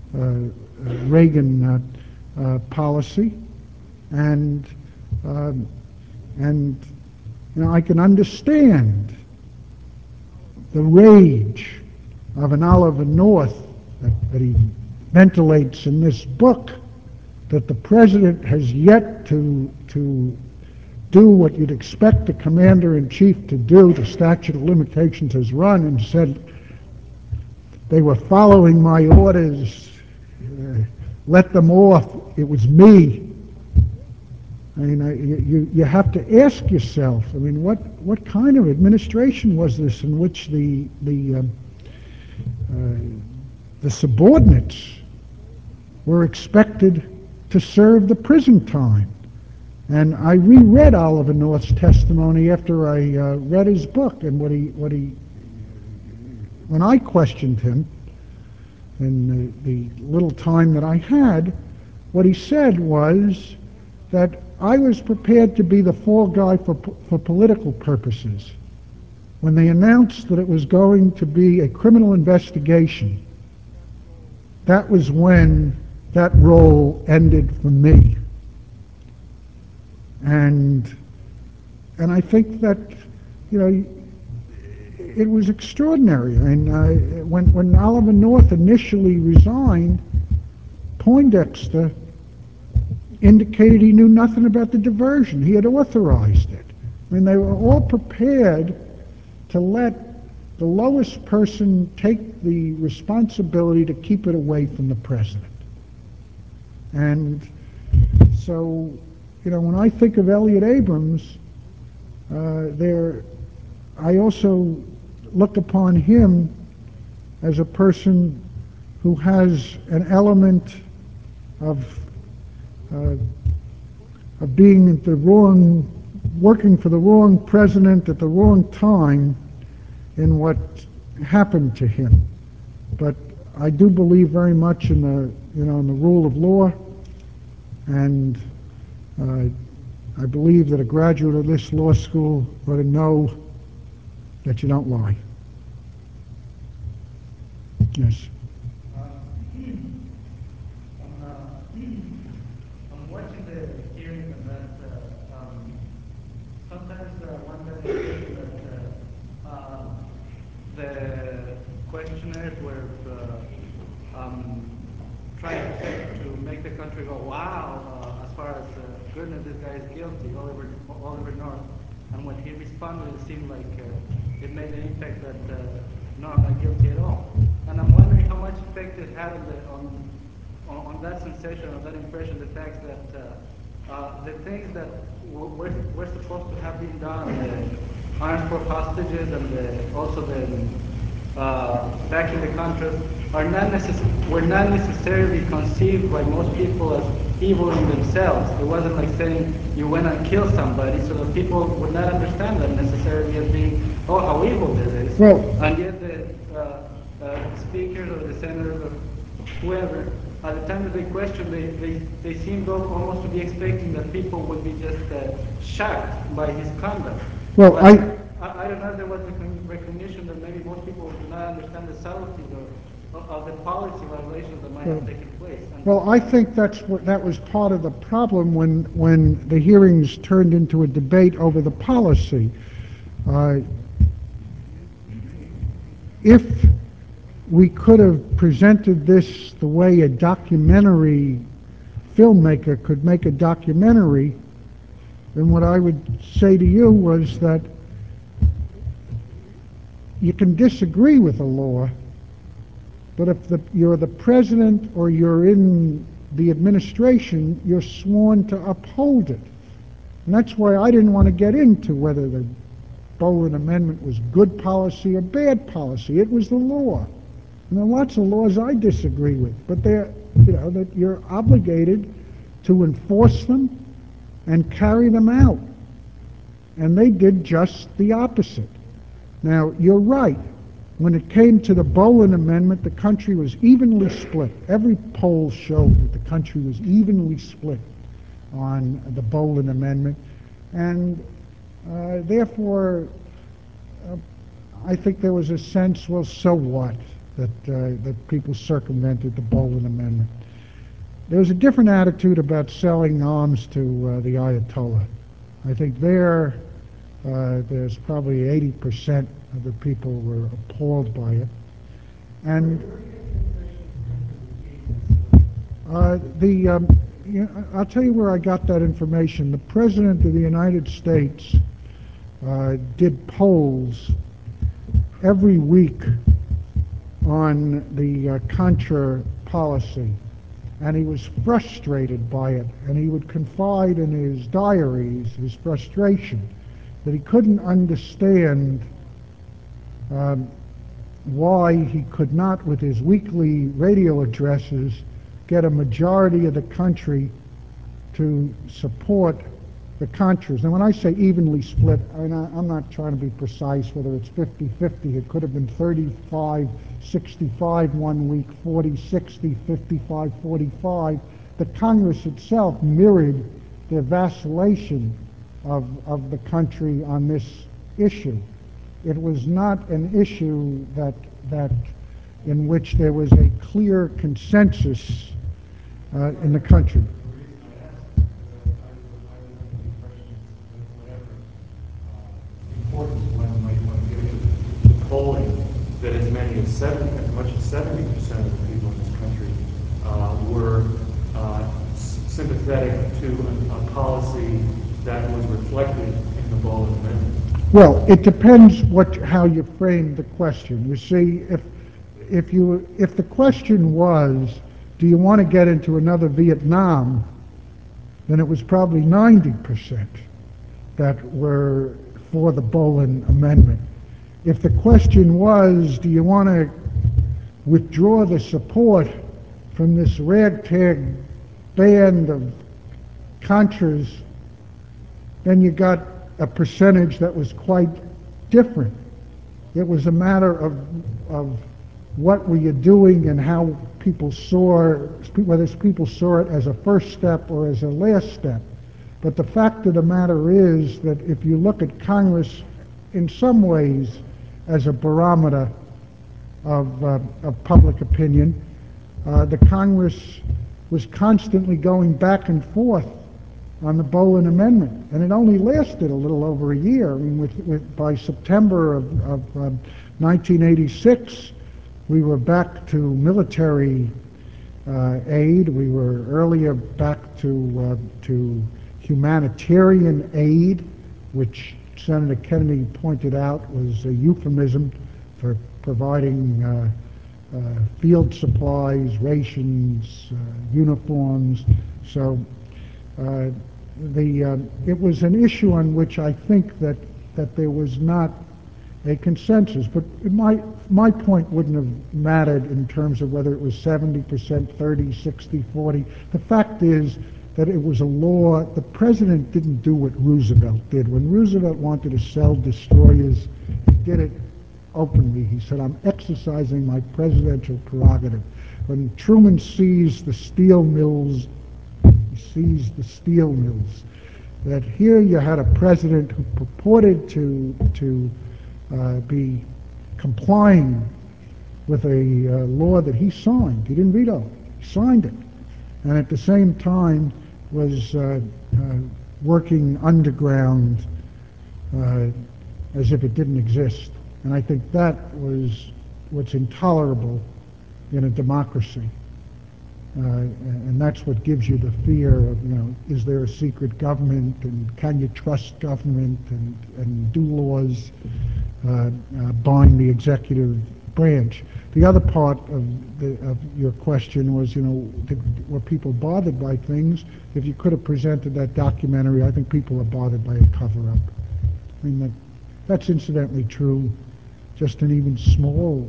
Reagan policy. And I can understand the rage of an Oliver North that he ventilates in this book, that the president has yet to do what you'd expect the commander-in-chief to do. The statute of limitations has run, and said they were following my orders, let them off, it was me. I mean, you have to ask yourself, I mean, what kind of administration was this in which the subordinates were expected to serve the prison time? And I reread Oliver North's testimony after I read his book, and when I questioned him in the little time that I had, what he said was that I was prepared to be the fall guy for political purposes. When they announced that it was going to be a criminal investigation, that was when that role ended for me. And I think that, it was extraordinary. I mean, when Oliver North initially resigned, Poindexter indicated he knew nothing about the diversion. He had authorized it. I mean, they were all prepared to let the lowest person take the responsibility to keep it away from the president. And so, when I think of Elliott Abrams, I also look upon him as a person who has an element of being at the wrong, working for the wrong president at the wrong time in what happened to him. But I do believe very much in the rule of law, and I believe that a graduate of this law school ought to know that you don't lie. Yes. I'm watching the hearing, and that sometimes one got the impression that the questionnaires were trying to make the country go, wow, as far as goodness, this guy is guilty, Oliver North. And when he responded, it seemed like it made an impact that no, I'm not guilty at all. And I'm wondering how much effect it had on that sensation, on that impression, the fact that the things that were supposed to have been done, the arms for hostages and also the back in the country, were not necessarily conceived by most people as evil in themselves. It wasn't like saying you went and killed somebody, so that people would not understand that necessarily as being, oh, how evil this is. Well, and yet the speakers or the senators or whoever, at the time that they questioned, they seemed almost to be expecting that people would be just shocked by his conduct. Well, but I don't know if there was a recognition that maybe most people do not understand the subtleties of the policy violations that might have taken place. Well, I think that was part of the problem when the hearings turned into a debate over the policy. If we could have presented this the way a documentary filmmaker could make a documentary, then what I would say to you was that you can disagree with a law, but if you're the president or you're in the administration, you're sworn to uphold it. And that's why I didn't want to get into whether the Boland Amendment was good policy or bad policy. It was the law. And there are lots of laws I disagree with, but that you're obligated to enforce them and carry them out. And they did just the opposite. Now, you're right. When it came to the Boland Amendment, the country was evenly split. Every poll showed that the country was evenly split on the Boland Amendment. And therefore, I think there was a sense, well, so what, that people circumvented the Boland Amendment. There was a different attitude about selling arms to the Ayatollah. I think there's probably 80% of the people were appalled by it. And I'll tell you where I got that information. The President of the United States did polls every week on the Contra policy, and he was frustrated by it, and he would confide in his diaries his frustration that he couldn't understand why he could not, with his weekly radio addresses, get a majority of the country to support the Contras. Now, when I say evenly split, I'm not trying to be precise whether it's 50-50. It could have been 35-65 one week, 40-60, 55-45. The Congress itself mirrored the vacillation of the country on this issue. It was not an issue that in which there was a clear consensus in the country. Importance one might want to give to polling that as many as 70% of the people in this country were sympathetic to a policy that was reflected in the Boland Amendment. Well, it depends how you frame the question. You see, if the question was, do you want to get into another Vietnam, then it was probably 90% that were for the Boland Amendment. If the question was, do you want to withdraw the support from this ragtag band of Contras, then you got a percentage that was quite different. It was a matter of what were you doing and how people saw, whether people saw it as a first step or as a last step. But the fact of the matter is that if you look at Congress in some ways as a barometer of public opinion, the Congress was constantly going back and forth on the Boland Amendment, and it only lasted a little over a year. I mean, by September of 1986, we were back to military aid. We were earlier back to humanitarian aid, which Senator Kennedy pointed out was a euphemism for providing field supplies, rations, uniforms. So it was an issue on which I think that there was not a consensus. But my point wouldn't have mattered in terms of whether it was 70%, 30, 60, 40. The fact is that it was a law. The president didn't do what Roosevelt did. When Roosevelt wanted to sell destroyers, he did it openly. He said, I'm exercising my presidential prerogative. When Truman seized the steel mills, he seized the steel mills. That here you had a president who purported to be complying with a law that he signed. He didn't veto it. He signed it. And at the same time was working underground as if it didn't exist. And I think that was what's intolerable in a democracy. And that's what gives you the fear of, is there a secret government, and can you trust government, and do laws bind the executive branch? The other part of your question was, were people bothered by things? If you could have presented that documentary, I think people are bothered by a cover-up. I mean, that's incidentally true just in even small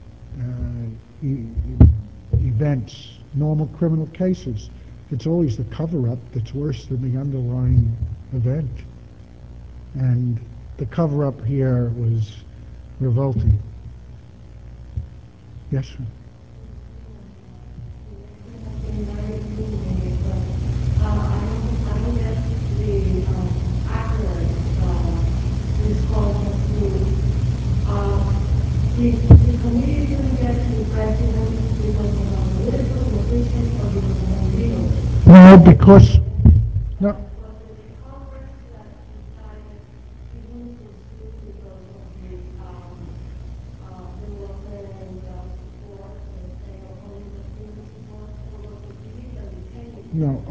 events, normal criminal cases. It's always the cover-up that's worse than the underlying event. And the cover-up here was revolting. Yes, sir. The committee didn't get to the president because of a political position or because of legal. No, because no. No,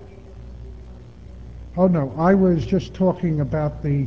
oh no, I was just talking about the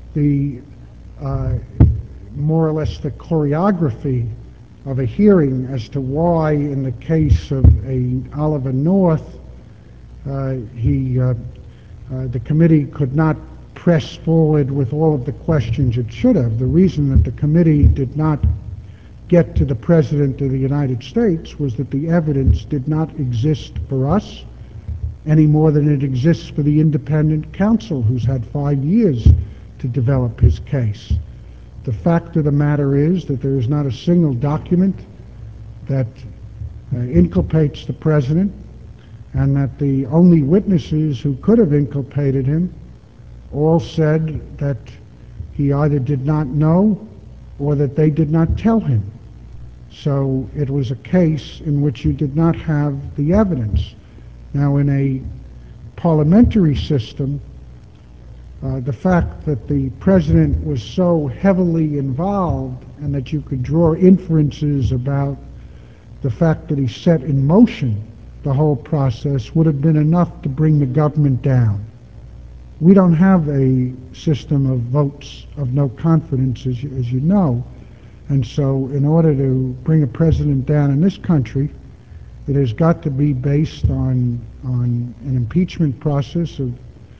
more or less the choreography of a hearing as to why, in the case of Oliver North, the committee could not press forward with all of the questions it should have. The reason that the committee did not get to the President of the United States was that the evidence did not exist for us any more than it exists for the independent counsel who's had 5 years to develop his case. The fact of the matter is that there is not a single document that inculpates the President, and that the only witnesses who could have inculpated him all said that he either did not know or that they did not tell him. So it was a case in which you did not have the evidence. Now, in a parliamentary system, the fact that the President was so heavily involved and that you could draw inferences about the fact that he set in motion the whole process would have been enough to bring the government down. We don't have a system of votes of no confidence, as you know, and so in order to bring a president down in this country, it has got to be based on an impeachment process of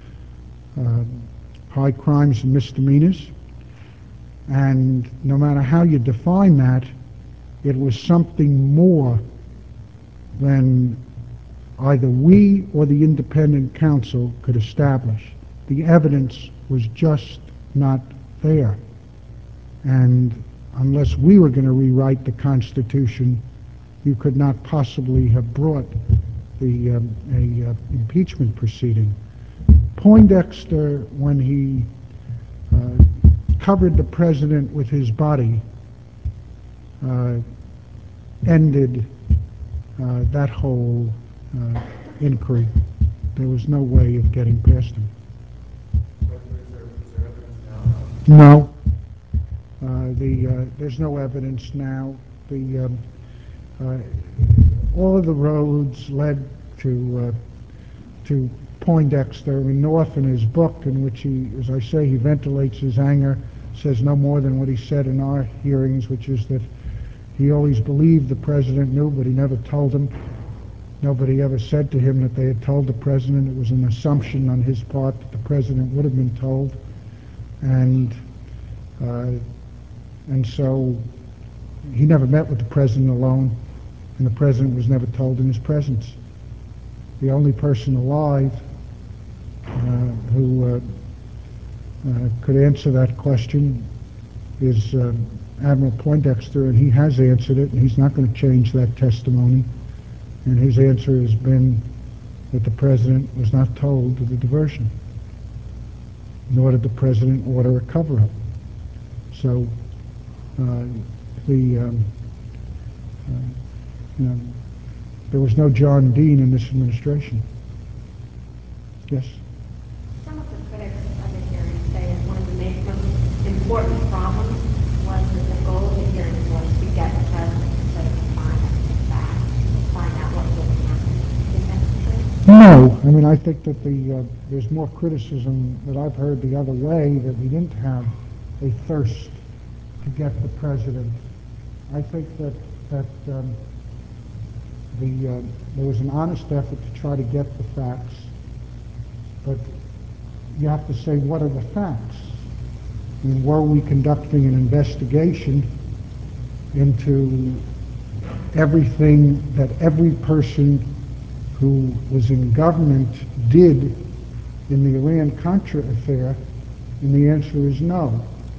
high crimes and misdemeanors. And no matter how you define that, it was something more than either we or the independent counsel could establish. The evidence was just not there. And unless we were going to rewrite the Constitution, you could not possibly have brought the impeachment proceeding. Poindexter, when he covered the President with his body, ended that whole inquiry. There was no way of getting past him. But is there evidence now? No. There's no evidence now. All of the roads led to Poindexter. I mean, North, in his book, in which he, as I say, he ventilates his anger, says no more than what he said in our hearings, which is that he always believed the President knew, but he never told him. Nobody ever said to him that they had told the President. It was an assumption on his part that the President would have been told. And so he never met with the President alone, and the President was never told in his presence. The only person alive who could answer that question is Admiral Poindexter, and he has answered it, and he's not going to change that testimony. And his answer has been that the President was not told of the diversion, nor did the President order a cover-up. So there was no John Dean in this administration. Yes? Some of the critics of the hearing say that one of the most important problems was that the goal of the hearing was to get the President to find out what really happened. I mean, I think that there's more criticism that I've heard the other way, that we didn't have a thirst to get the president. I think that there was an honest effort to try to get the facts, but you have to say, what are the facts? I mean, were we conducting an investigation into everything that every person who was in government did in the Iran-Contra affair? And the answer is no.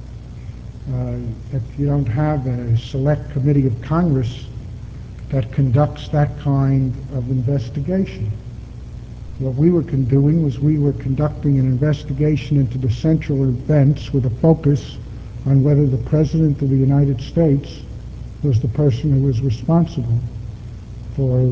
If you don't have a select committee of Congress that conducts that kind of investigation. What we were doing was we were conducting an investigation into the central events with a focus on whether the President of the United States was the person who was responsible for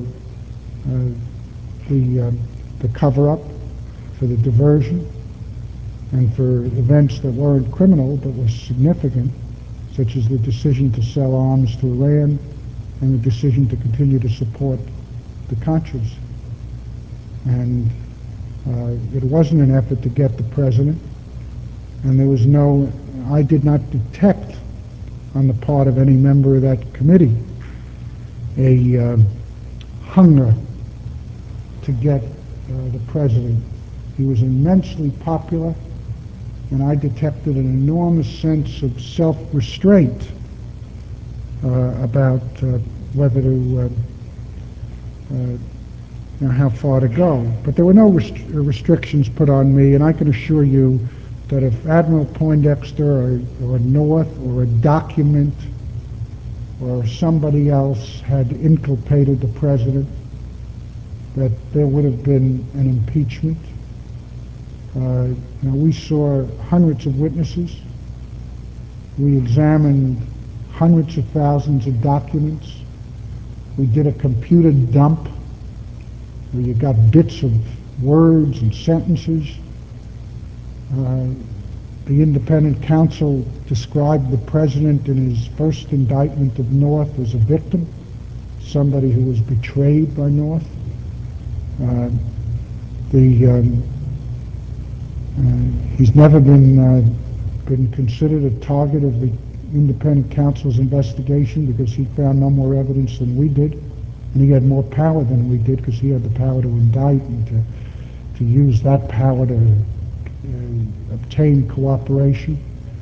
the cover-up, for the diversion, and for events that weren't criminal but were significant, such as the decision to sell arms to Iran and the decision to continue to support the Contras. And it wasn't an effort to get the president, and there was I did not detect on the part of any member of that committee a hunger to get the president. He was immensely popular, and I detected an enormous sense of self-restraint about whether to, how far to go. But there were no restrictions put on me, and I can assure you that if Admiral Poindexter or North or a document or somebody else had inculpated the president, that there would have been an impeachment. We saw hundreds of witnesses. We examined hundreds of thousands of documents. We did a computer dump where you got bits of words and sentences. The independent counsel described the president in his first indictment of North as a victim, somebody who was betrayed by North. He's never been considered a target of the independent counsel's investigation because he found no more evidence than we did, and he had more power than we did because he had the power to indict and to use that power to obtain cooperation.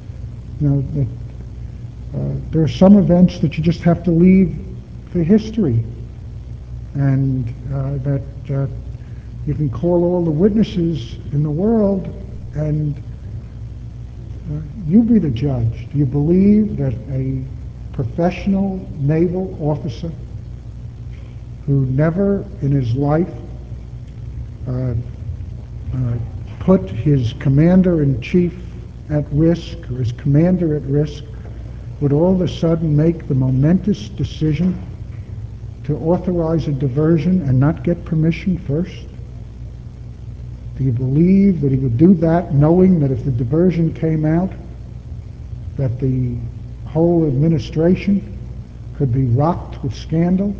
There are some events that you just have to leave for history, and that you can call all the witnesses in the world, and you be the judge. Do you believe that a professional naval officer who never in his life put his commander-in-chief at risk or his commander at risk would all of a sudden make the momentous decision to authorize a diversion and not get permission first? Do you believe that he would do that knowing that if the diversion came out, that the whole administration could be rocked with scandal?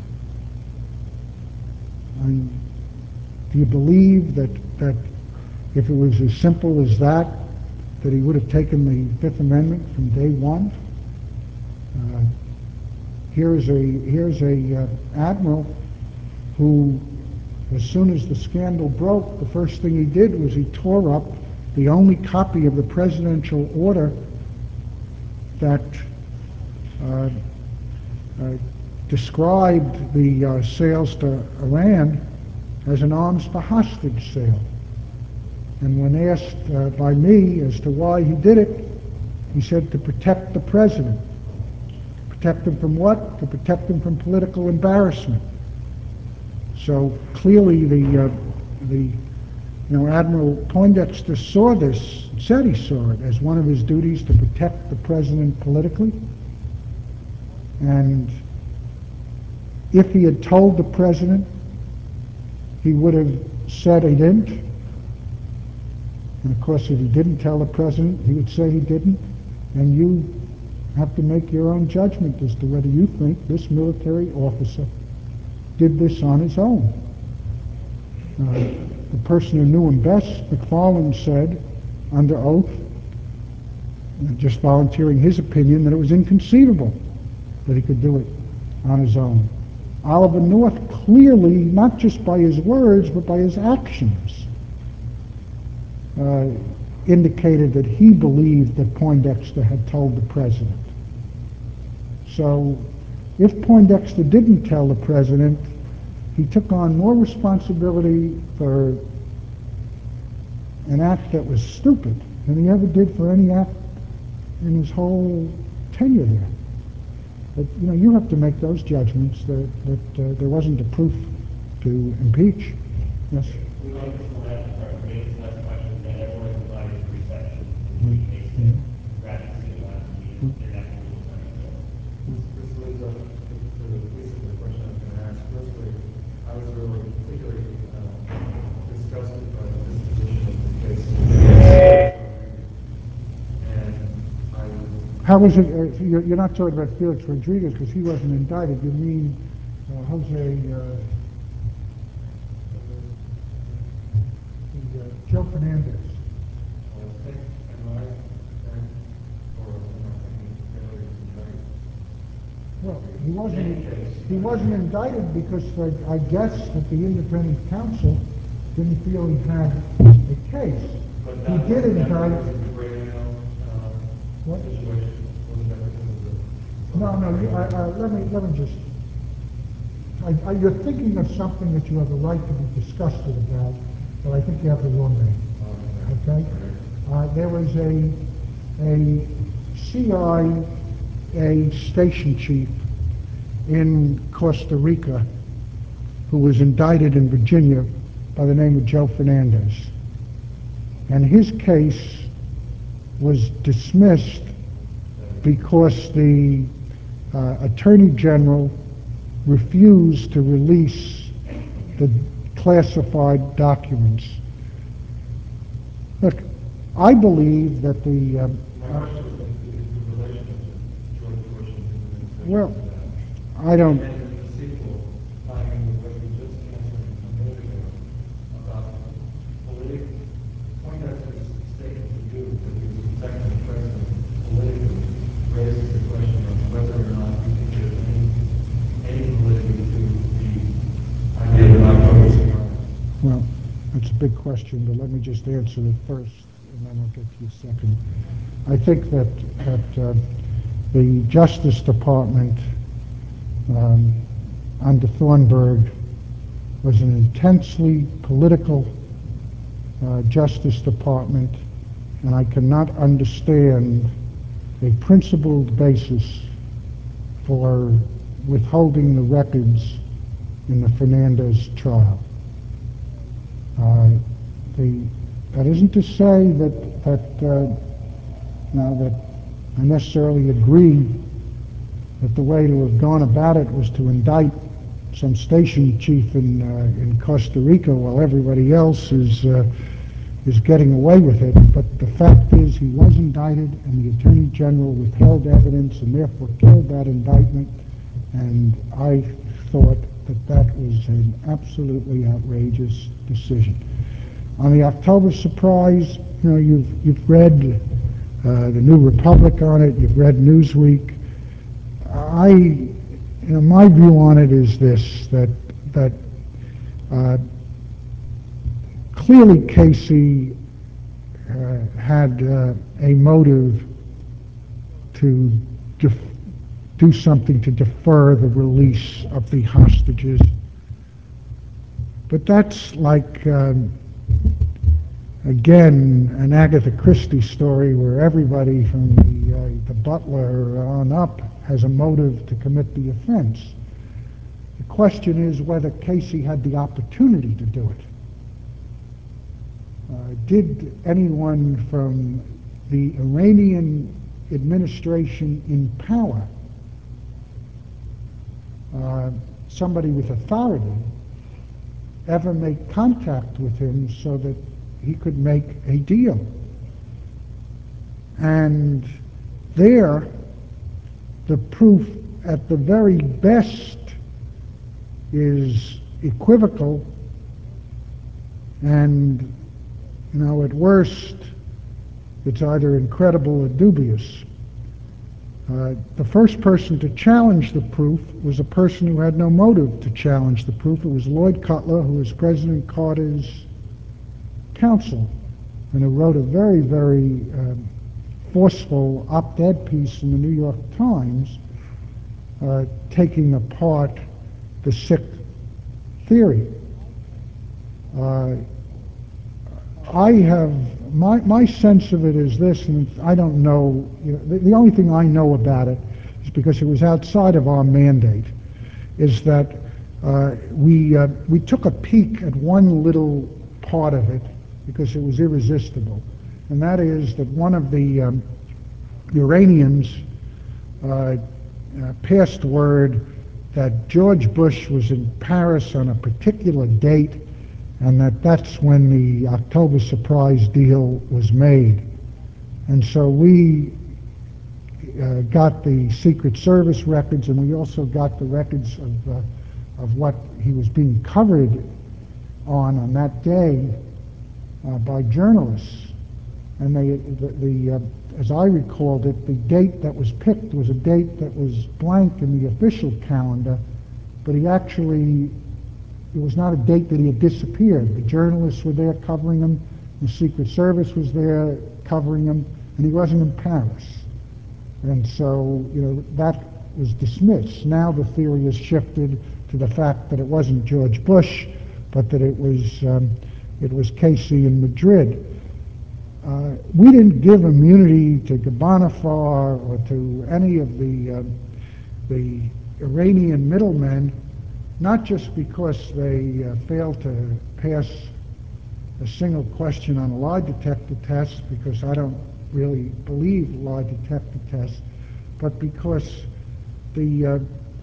And do you believe that if it was as simple as that he would have taken the Fifth Amendment from day one? Here's a admiral who, as soon as the scandal broke, the first thing he did was he tore up the only copy of the presidential order that described the sales to Iran as an arms for hostage sale. And when asked by me as to why he did it, he said to protect the president. Protect him from what? To protect him from political embarrassment. So clearly Admiral Poindexter saw this, said he saw it as one of his duties to protect the president politically. And if he had told the president, he would have said he didn't. And of course, if he didn't tell the president, he would say he didn't. And you have to make your own judgment as to whether you think this military officer did this on his own. The person who knew him best, McFarland, said under oath, just volunteering his opinion, that it was inconceivable that he could do it on his own. Oliver North clearly, not just by his words, but by his actions, indicated that he believed that Poindexter had told the president. So if Poindexter didn't tell the president, he took on more responsibility for an act that was stupid than he ever did for any act in his whole tenure there. But, you know, you have to make those judgments that there wasn't the proof to impeach. Yes? We go to the last part, maybe it's the last question, that everyone is invited to reception in which case graphics get allowed to be international rules on it. This leads up to the piece of the question I was going to ask. Firstly, I was really particularly disgusted by the disposition of the case. And I was... How was it, you're not talking about Felix Rodriguez because he wasn't indicted. You mean Joe Fernandez. Well, he wasn't indicted because I guess that the independent counsel didn't feel he had a case. He did indict. What? No, let me just... you're thinking of something that you have a right to be disgusted about, but I think you have the wrong name. Okay? There was a CIA station chief in Costa Rica who was indicted in Virginia by the name of Joe Fernandez. And his case was dismissed because the Attorney General refused to release the classified documents. Look, I believe that well, I don't... Raises the question of whether or not you think there's any validity to the idea of October surprise. Well, that's a big question, but let me just answer it first, and then I'll get to you second. I think that the Justice Department under Thornburg was an intensely political Justice Department, and I cannot understand a principled basis for withholding the records in the Fernandez trial. That isn't to say that I necessarily agree that the way to have gone about it was to indict some station chief in Costa Rica while everybody else is getting away with it. But the fact is he was indicted, and the Attorney General withheld evidence and therefore killed that indictment. And I thought that was an absolutely outrageous decision. On the October surprise, you know, you've read the New Republic on it. You've read Newsweek. My view on it is this: that clearly Casey had a motive to do something to defer the release of the hostages. But that's like, again, an Agatha Christie story where everybody from the butler on up has a motive to commit the offense. The question is whether Casey had the opportunity to do it. Did anyone from the Iranian administration in power, somebody with authority, ever make contact with him so that he could make a deal? And there, the proof at the very best is equivocal, And, at worst, it's either incredible or dubious. The first person to challenge the proof was a person who had no motive to challenge the proof. It was Lloyd Cutler, who was President Carter's counsel, and who wrote a very, very forceful op-ed piece in the New York Times taking apart the sick theory. I have, my sense of it is this, and I don't know, the only thing I know about it is because it was outside of our mandate, is that we took a peek at one little part of it because it was irresistible, and that is that one of the Iranians passed word that George Bush was in Paris on a particular date, and that's when the October surprise deal was made. And so we got the Secret Service records, and we also got the records of what he was being covered on that day by journalists. And as I recalled it, the date that was picked was a date that was blank in the official calendar, but it was not a date that he had disappeared. The journalists were there covering him, the Secret Service was there covering him, and he wasn't in Paris. And so, that was dismissed. Now the theory has shifted to the fact that it wasn't George Bush, but that it was Casey in Madrid. We didn't give immunity to Ghorbanifar or to any of the Iranian middlemen, not just because they failed to pass a single question on a lie detector test, because I don't really believe lie detector tests, but because the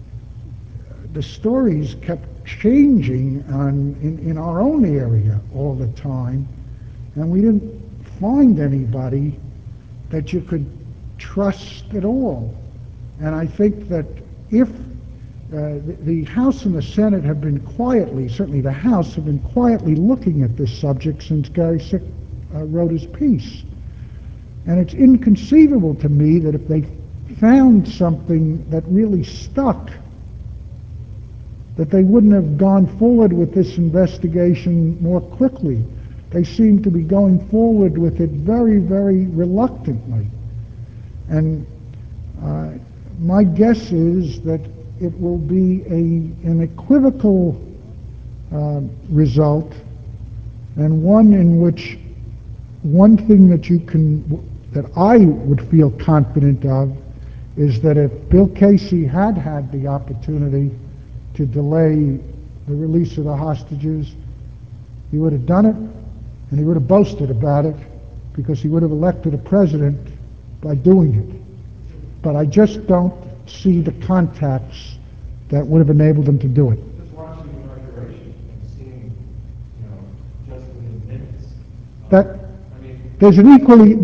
stories kept changing in our own area all the time, and we didn't find anybody that you could trust at all. And I think that if the House and the Senate have been quietly, certainly the House, have been quietly looking at this subject since Gary Sick wrote his piece. And it's inconceivable to me that if they found something that really stuck, that they wouldn't have gone forward with this investigation more quickly. They seem to be going forward with it very, very reluctantly. And my guess is that it will be an equivocal result, and one in which one thing that I would feel confident of is that if Bill Casey had had the opportunity to delay the release of the hostages, he would have done it, and he would have boasted about it, because he would have elected a president by doing it. But I just don't see the contacts that would have enabled him to do it. Just watching the inauguration and seeing, just within minutes. That I mean, there's